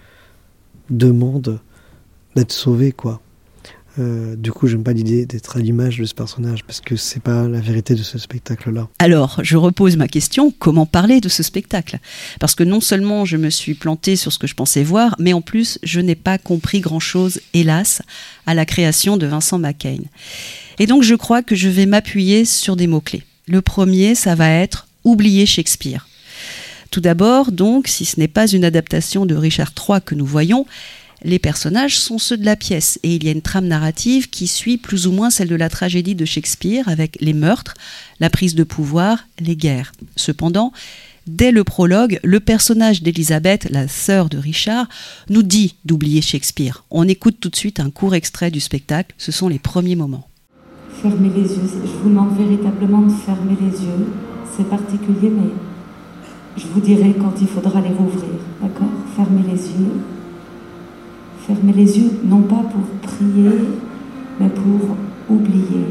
demande d'être sauvé, quoi. Euh, du coup, j'aime pas l'idée d'être à l'image de ce personnage parce que c'est pas la vérité de ce spectacle-là. Alors, je repose ma question, comment parler de ce spectacle ? Parce que non seulement je me suis plantée sur ce que je pensais voir, mais en plus, je n'ai pas compris grand-chose, hélas, à la création de Vincent Macaigne. Et donc, je crois que je vais m'appuyer sur des mots-clés. Le premier, ça va être « oublier Shakespeare ». Tout d'abord, donc, si ce n'est pas une adaptation de Richard trois que nous voyons, les personnages sont ceux de la pièce et il y a une trame narrative qui suit plus ou moins celle de la tragédie de Shakespeare avec les meurtres, la prise de pouvoir, les guerres. Cependant, dès le prologue, le personnage d'Elisabeth, la sœur de Richard, nous dit d'oublier Shakespeare. On écoute tout de suite un court extrait du spectacle, ce sont les premiers moments. Fermez les yeux, je vous demande véritablement de fermer les yeux. C'est particulier, mais je vous dirai quand il faudra les rouvrir, d'accord ? Fermez les yeux. Fermez les yeux, non pas pour prier, mais pour oublier.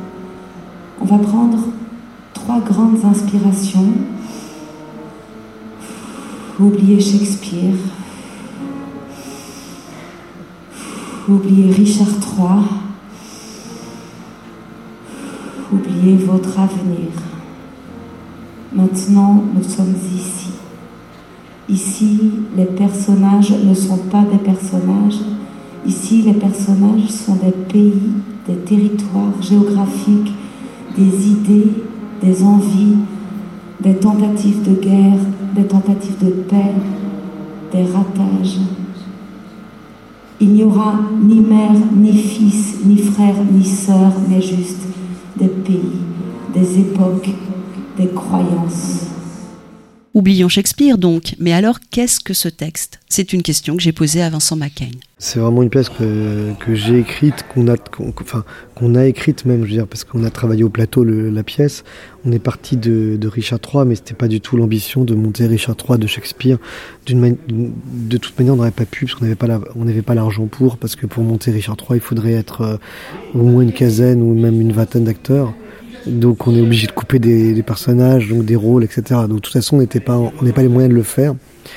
On va prendre trois grandes inspirations. Oubliez Shakespeare. Oubliez Richard trois. Oubliez votre avenir. Maintenant, nous sommes ici. Ici, les personnages ne sont pas des personnages. Ici, les personnages sont des pays, des territoires géographiques, des idées, des envies, des tentatives de guerre, des tentatives de paix, des ratages. Il n'y aura ni mère, ni fils, ni frère, ni sœur, mais juste des pays, des époques, des croyances. Oublions Shakespeare donc, mais alors qu'est-ce que ce texte ? C'est une question que j'ai posée à Vincent Macaigne. C'est vraiment une pièce que, que j'ai écrite, qu'on a, qu'on, enfin, qu'on a écrite même, je veux dire, parce qu'on a travaillé au plateau le, la pièce. On est parti de, de Richard trois, mais c'était pas du tout l'ambition de monter Richard trois de Shakespeare. D'une mani- de toute manière, on n'aurait pas pu, parce qu'on n'avait pas, la, on n'avait pas l'argent pour, parce que pour monter Richard trois, il faudrait être euh, au moins une quinzaine ou même une vingtaine d'acteurs. Donc on est obligé de couper des, des personnages, donc des rôles, et cetera. Donc de toute façon, on n'était pas, on n'avait pas les moyens de le faire.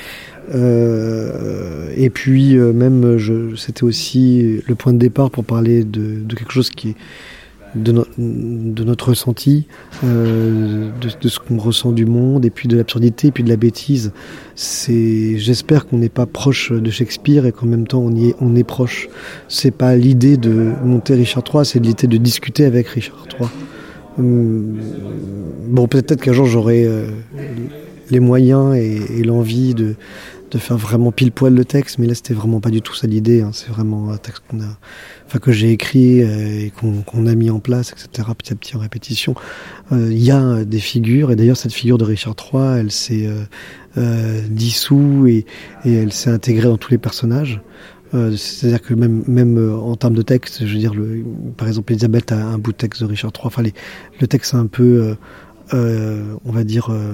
Euh, et puis euh, même, je, c'était aussi le point de départ pour parler de, de quelque chose qui est de, no, de notre ressenti, euh, de, de ce qu'on ressent du monde, et puis de l'absurdité, et puis de la bêtise. C'est, j'espère qu'on n'est pas proche de Shakespeare et qu'en même temps on y est, on est proche. C'est pas l'idée de monter Richard trois, c'est l'idée de discuter avec Richard trois. Bon, peut-être qu'un jour j'aurai euh, les moyens et, et l'envie de, de faire vraiment pile poil le texte, mais là c'était vraiment pas du tout ça l'idée. Hein. C'est vraiment un texte qu'on a, enfin que j'ai écrit euh, et qu'on, qu'on a mis en place, et cetera. Petit à petit en répétition. Il euh, y a des figures et d'ailleurs cette figure de Richard trois, elle s'est euh, euh, dissout et, et elle s'est intégrée dans tous les personnages. Euh, c'est-à-dire que même, même euh, en termes de texte, je veux dire, le, par exemple, Elisabeth a un bout de texte de Richard trois. Enfin, les, le texte est un peu, euh, euh, on va dire, euh,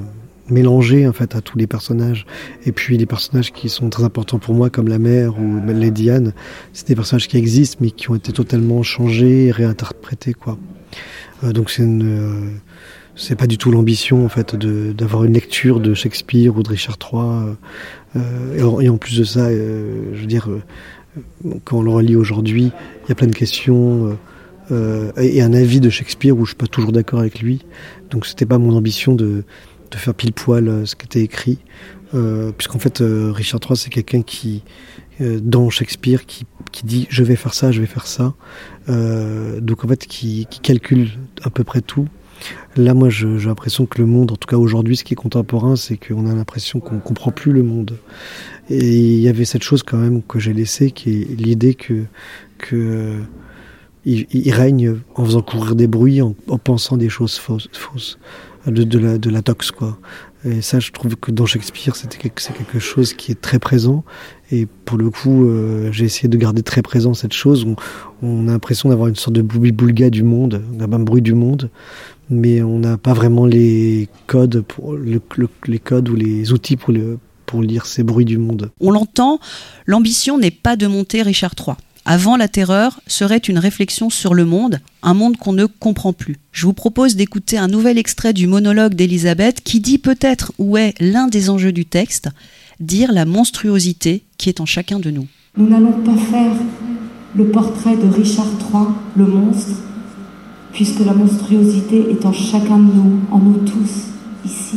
mélangé en fait à tous les personnages. Et puis les personnages qui sont très importants pour moi, comme la mère ou Lady Anne, c'est des personnages qui existent mais qui ont été totalement changés et réinterprétés, quoi. Euh, donc c'est une, euh, c'est pas du tout l'ambition en fait de d'avoir une lecture de Shakespeare ou de Richard trois. Euh, et, en, et en plus de ça, euh, je veux dire, euh, quand on le relit aujourd'hui, il y a plein de questions. Euh, Euh, et un avis de Shakespeare où je suis pas toujours d'accord avec lui, donc c'était pas mon ambition de, de faire pile poil euh, ce qui était écrit, euh, puisqu'en fait euh, Richard trois c'est quelqu'un qui euh, dans Shakespeare qui, qui dit je vais faire ça, je vais faire ça, euh, donc en fait qui, qui calcule à peu près tout. Là moi je, j'ai l'impression que le monde, en tout cas aujourd'hui ce qui est contemporain, c'est qu'on a l'impression qu'on comprend plus le monde, et il y avait cette chose quand même que j'ai laissée, qui est l'idée que que Il, il règne en faisant courir des bruits, en, en pensant des choses fausses, fausses de, de, la, de la tox, quoi. Et ça, je trouve que dans Shakespeare, c'était quelque, c'est quelque chose qui est très présent. Et pour le coup, euh, j'ai essayé de garder très présent cette chose. On, on a l'impression d'avoir une sorte de boulga du monde, d'un bruit du monde, mais on n'a pas vraiment les codes, pour le, le, les codes ou les outils pour, le, pour lire ces bruits du monde. On l'entend, l'ambition n'est pas de monter Richard trois. Avant la terreur serait une réflexion sur le monde, un monde qu'on ne comprend plus. Je vous propose d'écouter un nouvel extrait du monologue d'Elisabeth qui dit peut-être où est l'un des enjeux du texte, dire la monstruosité qui est en chacun de nous. Nous n'allons pas faire le portrait de Richard trois, le monstre, puisque la monstruosité est en chacun de nous, en nous tous, ici.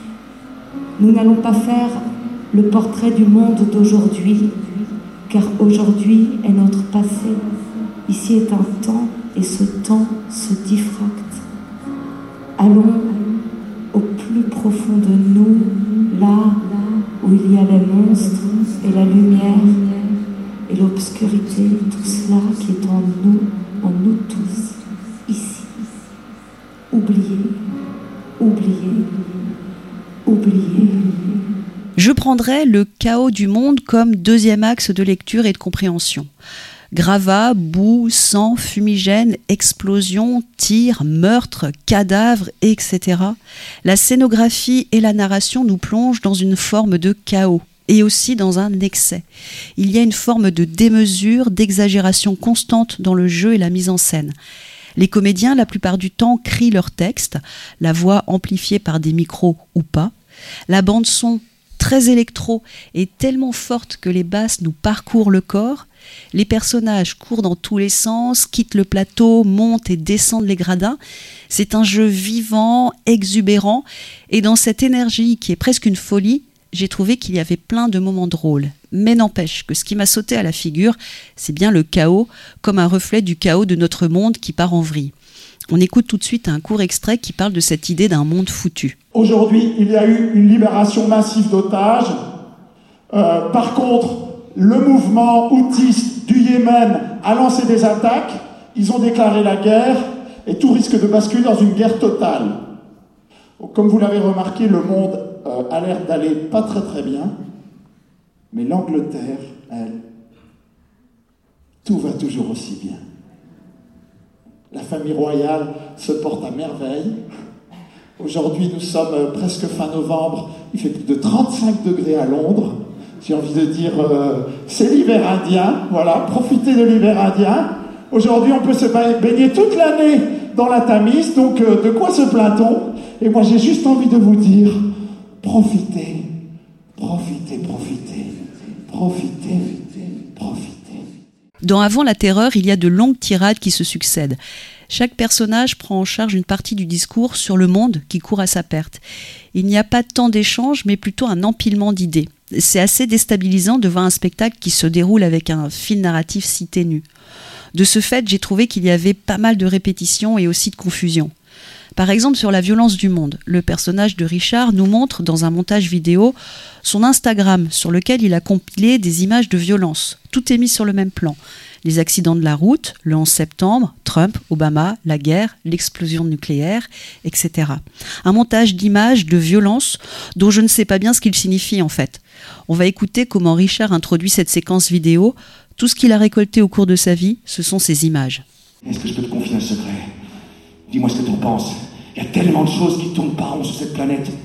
Nous n'allons pas faire le portrait du monde d'aujourd'hui, car aujourd'hui est notre passé. Ici est un temps, et ce temps se diffracte. Allons au plus profond de nous, là où il y a les monstres et la lumière et l'obscurité, tout cela qui est en nous, en nous tous, ici. Oubliez, oubliez, oubliez. Je prendrais le chaos du monde comme deuxième axe de lecture et de compréhension. Gravats, boue, sang, fumigène, explosions, tirs, meurtres, cadavres, et cetera. La scénographie et la narration nous plongent dans une forme de chaos et aussi dans un excès. Il y a une forme de démesure, d'exagération constante dans le jeu et la mise en scène. Les comédiens, la plupart du temps, crient leur texte, la voix amplifiée par des micros ou pas. La bande-son très électro et tellement forte que les basses nous parcourent le corps. Les personnages courent dans tous les sens, quittent le plateau, montent et descendent les gradins. C'est un jeu vivant, exubérant, et dans cette énergie qui est presque une folie, j'ai trouvé qu'il y avait plein de moments drôles. Mais n'empêche que ce qui m'a sauté à la figure, c'est bien le chaos, comme un reflet du chaos de notre monde qui part en vrille. On écoute tout de suite un court extrait qui parle de cette idée d'un monde foutu. Aujourd'hui, il y a eu une libération massive d'otages. Euh, par contre, le mouvement houtiste du Yémen a lancé des attaques. Ils ont déclaré la guerre et tout risque de basculer dans une guerre totale. Comme vous l'avez remarqué, le monde euh, a l'air d'aller pas très très bien. Mais l'Angleterre, elle, tout va toujours aussi bien. La famille royale se porte à merveille. Aujourd'hui, nous sommes presque fin novembre. Il fait plus de trente-cinq degrés à Londres. J'ai envie de dire, euh, c'est l'hiver indien. Voilà, profitez de l'hiver indien. Aujourd'hui, on peut se baigner toute l'année dans la Tamise. Donc, euh, de quoi se plaint-on? Et moi, j'ai juste envie de vous dire, profitez, profitez, profitez, profitez, profitez. Dans Avant la terreur, il y a de longues tirades qui se succèdent. Chaque personnage prend en charge une partie du discours sur le monde qui court à sa perte. Il n'y a pas tant d'échanges, mais plutôt un empilement d'idées. C'est assez déstabilisant de voir un spectacle qui se déroule avec un fil narratif si ténu. De ce fait, j'ai trouvé qu'il y avait pas mal de répétitions et aussi de confusion. Par exemple, sur la violence du monde, le personnage de Richard nous montre dans un montage vidéo son Instagram sur lequel il a compilé des images de violence. Tout est mis sur le même plan. Les accidents de la route, le onze septembre, Trump, Obama, la guerre, l'explosion nucléaire, et cetera. Un montage d'images de violence dont je ne sais pas bien ce qu'il signifie en fait. On va écouter comment Richard introduit cette séquence vidéo. Tout ce qu'il a récolté au cours de sa vie, ce sont ces images. Est-ce que je peux te confier un secret? Dis-moi ce que tu en penses. Il y a tellement de choses qui tournent par rond sur cette planète.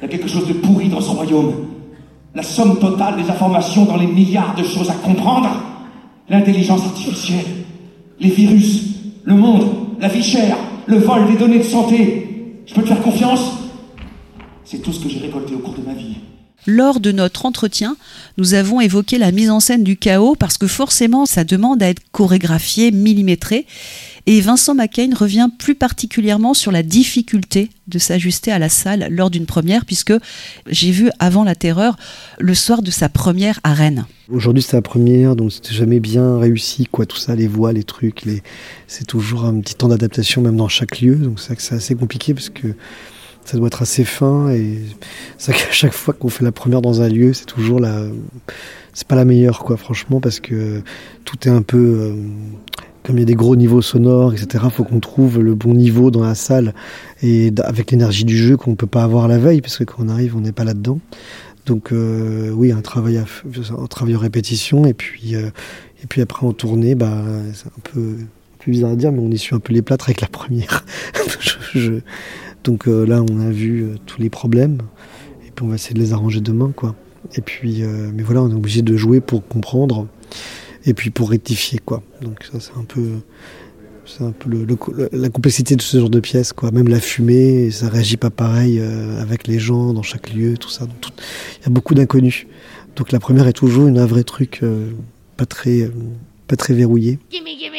Il y a quelque chose de pourri dans ce royaume. La somme totale des informations dans les milliards de choses à comprendre. L'intelligence artificielle, les virus, le monde, la vie chère, le vol des données de santé. Je peux te faire confiance ? C'est tout ce que j'ai récolté au cours de ma vie. Lors de notre entretien, nous avons évoqué la mise en scène du chaos parce que forcément, ça demande à être chorégraphié, millimétré. Et Vincent Macaigne revient plus particulièrement sur la difficulté de s'ajuster à la salle lors d'une première, puisque j'ai vu avant La Terreur le soir de sa première à Rennes. Aujourd'hui c'est la première, donc c'était jamais bien réussi, quoi, tout ça, les voix, les trucs, les... c'est toujours un petit temps d'adaptation même dans chaque lieu, donc c'est, c'est assez compliqué parce que ça doit être assez fin et c'est vrai qu'à chaque fois qu'on fait la première dans un lieu, c'est toujours la, c'est pas la meilleure, quoi, franchement, parce que tout est un peu, euh... comme il y a des gros niveaux sonores, et cetera, faut qu'on trouve le bon niveau dans la salle et avec l'énergie du jeu qu'on peut pas avoir la veille, parce que quand on arrive, on n'est pas là-dedans. Donc euh, oui, un travail, à, un travail en répétition, et puis euh, et puis après en tournée, bah c'est un peu, un peu bizarre à dire, mais on essuie un peu les plâtres avec la première. je, je... Donc euh, là, on a vu euh, tous les problèmes, et puis on va essayer de les arranger demain, quoi. Et puis, euh, mais voilà, on est obligé de jouer pour comprendre. Et puis pour rectifier, quoi. Donc ça c'est un peu, c'est un peu le, le, la complexité de ce genre de pièce, quoi. Même la fumée, ça réagit pas pareil euh, avec les gens dans chaque lieu, tout ça. Tout, il y a beaucoup d'inconnus. Donc la première est toujours une, un vrai truc euh, pas très, euh, pas très verrouillé. Gimme, gimme.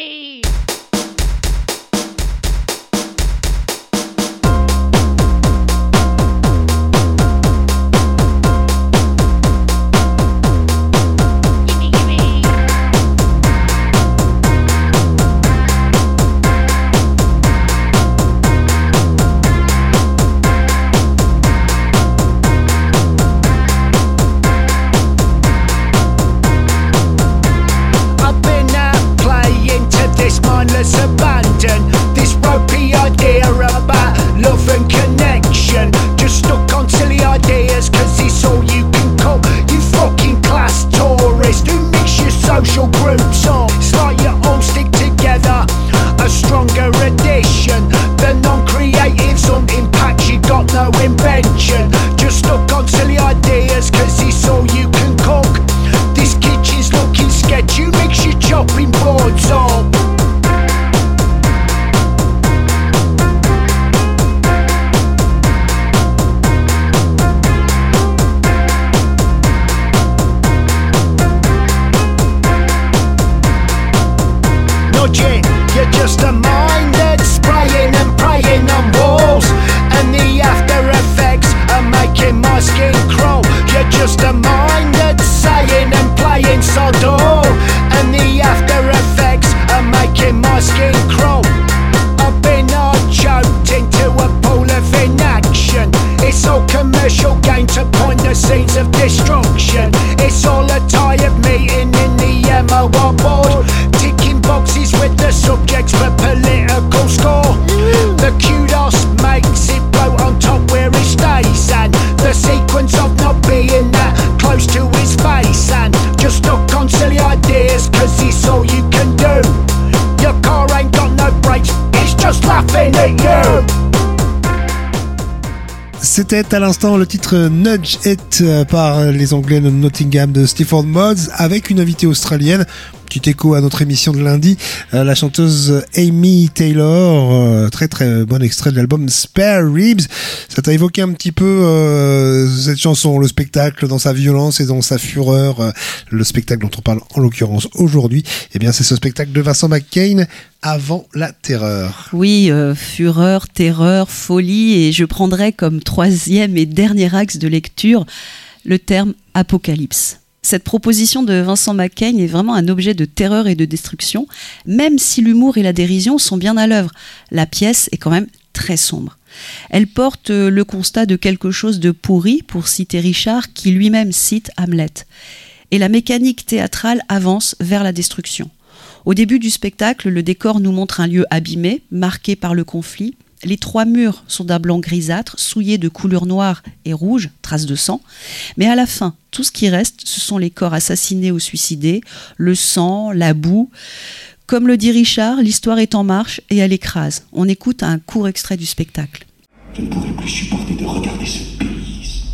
C'était à l'instant le titre Nudge It par les Anglais de Nottingham de Stepford Mods avec une invitée australienne. Petit écho à notre émission de lundi, la chanteuse Amy Taylor, très très bon extrait de l'album Spare Ribs. Ça t'a évoqué un petit peu euh, cette chanson, le spectacle dans sa violence et dans sa fureur, euh, le spectacle dont on parle en l'occurrence aujourd'hui. Eh bien c'est ce spectacle de Vincent Macaigne, Avant la Terreur. Oui, euh, fureur, terreur, folie, et je prendrais comme troisième et dernier axe de lecture le terme apocalypse. Cette proposition de Vincent Macaigne est vraiment un objet de terreur et de destruction, même si l'humour et la dérision sont bien à l'œuvre. La pièce est quand même très sombre. Elle porte le constat de quelque chose de pourri, pour citer Richard, qui lui-même cite Hamlet. Et la mécanique théâtrale avance vers la destruction. Au début du spectacle, le décor nous montre un lieu abîmé, marqué par le conflit. Les trois murs sont d'un blanc grisâtre, souillés de couleurs noires et rouges, traces de sang. Mais à la fin, tout ce qui reste, ce sont les corps assassinés ou suicidés, le sang, la boue. Comme le dit Richard, l'histoire est en marche et elle écrase. On écoute un court extrait du spectacle. Je ne pourrai plus supporter de regarder ce pays,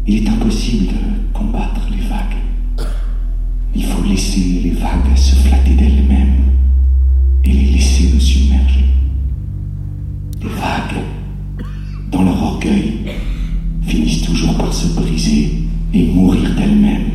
Il est impossible de combattre les vagues. Il faut laisser les vagues se flatter d'elles-mêmes et les laisser nous submerger. Les vagues, dans leur orgueil, finissent toujours par se briser et mourir d'elles-mêmes.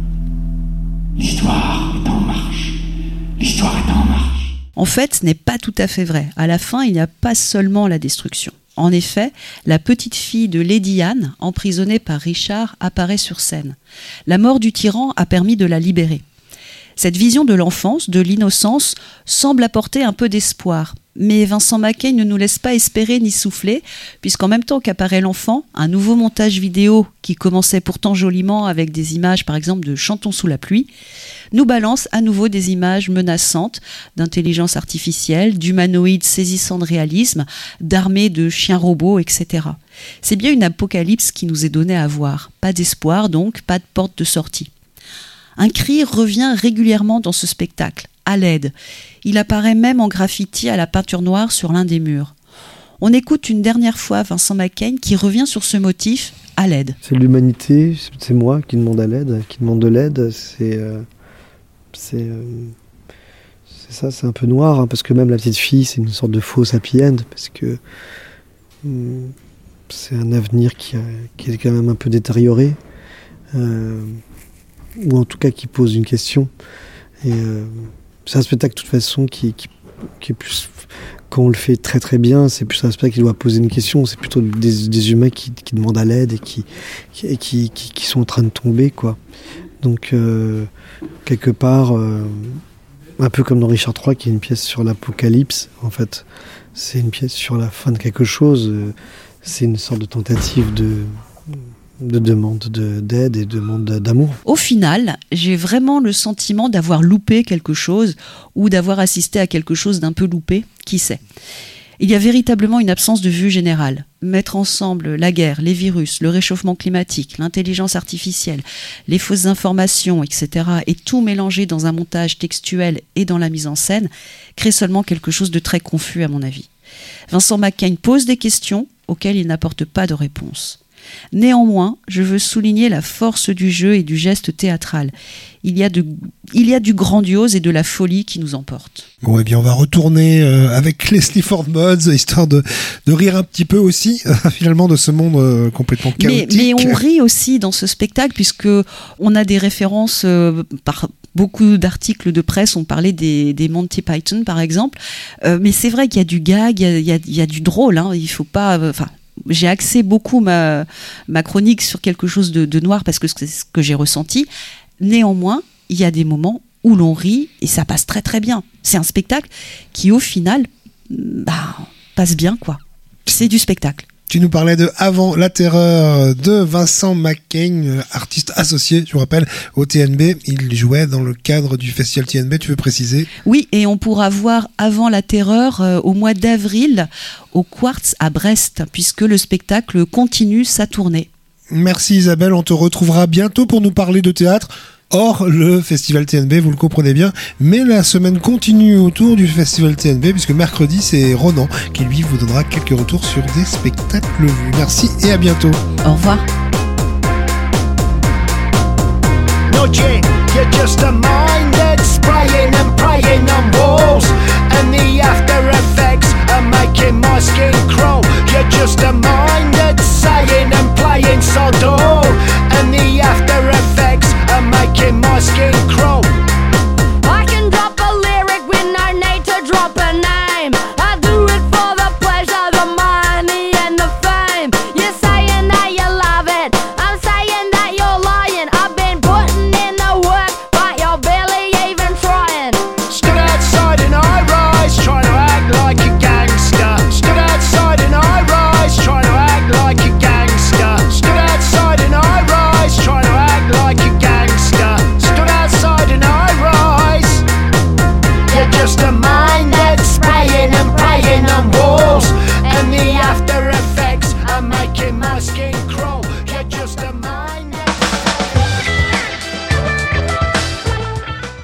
L'histoire est en marche. L'histoire est en marche. En fait, ce n'est pas tout à fait vrai. À la fin, il n'y a pas seulement la destruction. En effet, la petite fille de Lady Anne, emprisonnée par Richard, apparaît sur scène. La mort du tyran a permis de la libérer. Cette vision de l'enfance, de l'innocence, semble apporter un peu d'espoir. Mais Vincent Macaigne ne nous laisse pas espérer ni souffler, puisqu'en même temps qu'apparaît l'enfant, un nouveau montage vidéo, qui commençait pourtant joliment avec des images par exemple de Chantons sous la pluie, nous balance à nouveau des images menaçantes d'intelligence artificielle, d'humanoïdes saisissants de réalisme, d'armées de chiens robots, et cetera. C'est bien une apocalypse qui nous est donnée à voir. Pas d'espoir donc, pas de porte de sortie. Un cri revient régulièrement dans ce spectacle, à l'aide. Il apparaît même en graffiti à la peinture noire sur l'un des murs. On écoute une dernière fois Vincent Macaigne qui revient sur ce motif, à l'aide. C'est l'humanité, c'est moi qui demande à l'aide, qui demande de l'aide. C'est, euh, c'est, euh, c'est ça, c'est un peu noir, hein, parce que même la petite fille, c'est une sorte de fausse happy end, parce que hum, c'est un avenir qui, a, qui est quand même un peu détérioré. Euh, ou en tout cas qui pose une question. Et euh, c'est un spectacle de toute façon qui, qui, qui est plus, quand on le fait très très bien, c'est plus un spectacle qui doit poser une question, c'est plutôt des, des humains qui, qui demandent à l'aide et qui, qui, qui, qui, qui sont en train de tomber, quoi. Donc euh, quelque part, euh, un peu comme dans Richard trois, qui est une pièce sur l'apocalypse, en fait, c'est une pièce sur la fin de quelque chose, euh, c'est une sorte de tentative de... de demande de, d'aide et de demande d'amour. Au final, j'ai vraiment le sentiment d'avoir loupé quelque chose ou d'avoir assisté à quelque chose d'un peu loupé, qui sait. Il y a véritablement une absence de vue générale. Mettre ensemble la guerre, les virus, le réchauffement climatique, l'intelligence artificielle, les fausses informations, et cetera, et tout mélanger dans un montage textuel et dans la mise en scène, crée seulement quelque chose de très confus à mon avis. Vincent Macaigne pose des questions auxquelles il n'apporte pas de réponse. Néanmoins, je veux souligner la force du jeu et du geste théâtral. Il y a, de, il y a du grandiose et de la folie qui nous emporte. Bon, eh bien, on va retourner euh, avec Leslie Ford Mods, histoire de, de rire un petit peu aussi, finalement, de ce monde euh, complètement chaotique. Mais, mais on rit aussi dans ce spectacle, puisque on a des références euh, par... Beaucoup d'articles de presse ont parlé des, des Monty Python, par exemple. Euh, mais c'est vrai qu'il y a du gag, il y a, il y a, il y a du drôle. Hein. Il faut pas... Enfin, euh, j'ai axé beaucoup ma, ma chronique sur quelque chose de, de noir parce que c'est ce que j'ai ressenti. Néanmoins, il y a des moments où l'on rit et ça passe très très bien. C'est un spectacle qui, au final, bah, passe bien, quoi. C'est du spectacle. Tu nous parlais de Avant la terreur de Vincent Macaigne, artiste associé, je vous rappelle, au T N B. Il jouait dans le cadre du festival T N B, tu veux préciser ? Oui, et on pourra voir Avant la terreur euh, au mois d'avril au Quartz à Brest, puisque le spectacle continue sa tournée. Merci Isabelle, on te retrouvera bientôt pour nous parler de théâtre. Hors le festival T N B, vous le comprenez bien, mais la semaine continue autour du festival T N B, puisque mercredi, c'est Ronan qui, lui, vous donnera quelques retours sur des spectacles vus. Merci et à bientôt. Au revoir. No jig, you're just a mind that's spraying and praying on walls, and the after effects are making my skin crawl. You're just a mind that's saying and playing so dull, and the after effects are making my skin crawl. I can drop a lyric with no need to drop a name. I do it for the pleasure, the money and the fame. You're saying that you love it, I'm saying that you're lying. I've been putting in the work, but you're barely even trying. Stood outside an high-rise, trying to act like a gangster. Stood outside an high-rise, trying to act like a gangster.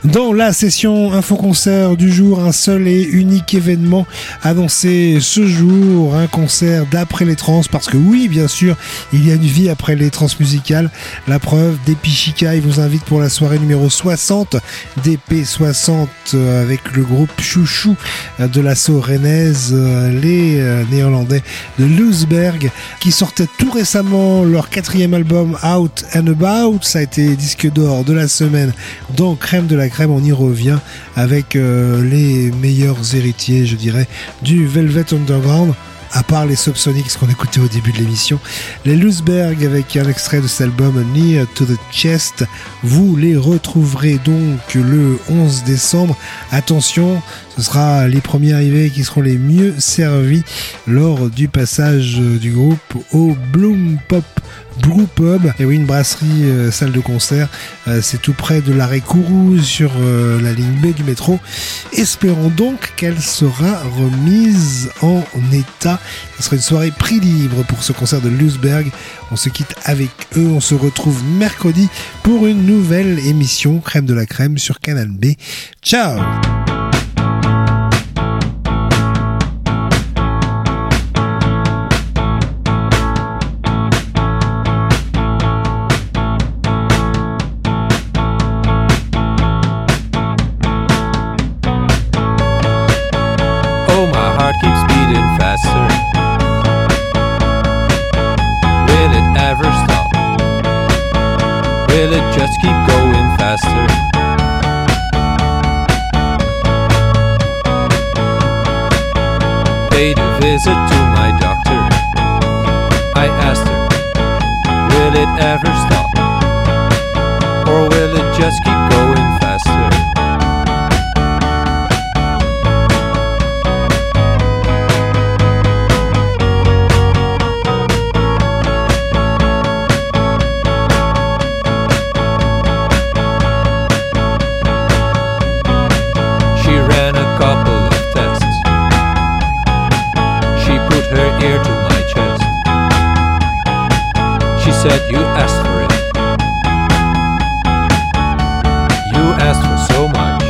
Dans la session info-concert du jour, un seul et unique événement annoncé ce jour, un concert d'après les trans, parce que oui, bien sûr, il y a une vie après les trans musicales. La preuve, D P Chica, il vous invite pour la soirée numéro soixante, D P soixante, avec le groupe Chouchou de l'assaut rennaise, les Néerlandais de Loesberg, qui sortaient tout récemment leur quatrième album Out and About. Ça a été disque d'or de la semaine dans Crème de la Crème. On y revient avec euh, les meilleurs héritiers, je dirais, du Velvet Underground, à part les Subsonics qu'on écoutait au début de l'émission. Les Loesberg avec un extrait de cet album Near to the Chest. Vous les retrouverez donc le onze décembre. Attention, ce sera les premiers arrivés qui seront les mieux servis lors du passage du groupe au Bloom Pop Brew Pub. Et oui, une brasserie, euh, salle de concert, euh, c'est tout près de l'arrêt Kourou sur euh, la ligne B du métro. Espérons donc qu'elle sera remise en état. Ce sera une soirée prix libre pour ce concert de Loesberg. On se quitte avec eux, on se retrouve mercredi pour une nouvelle émission Crème de la Crème sur Canal B. Ciao. Keeps beating faster. Will it ever stop? Will it just keep going faster? Paid a visit to my doctor. I asked her, will it ever stop? Or will it just keep going faster? Ear to my chest. She said, you asked for it. You asked for so much.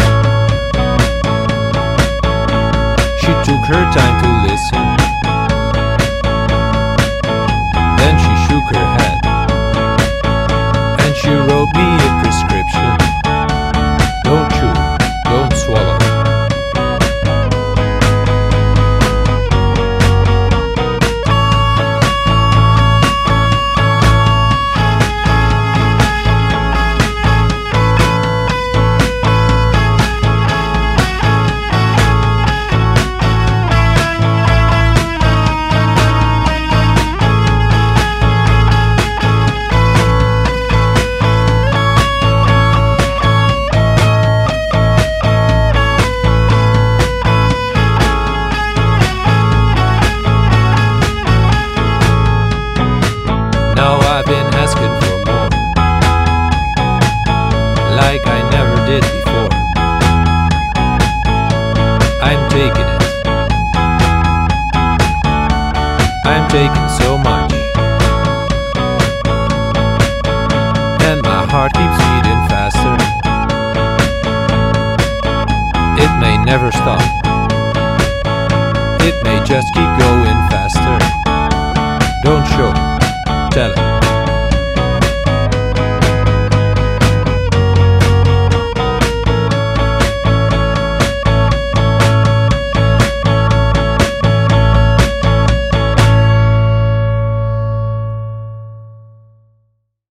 She took her time to listen. Then she shook her head. And she wrote me a prescription. Don't chew, don't swallow. Taking so much, and my heart keeps beating faster. It may never stop. It may just keep going.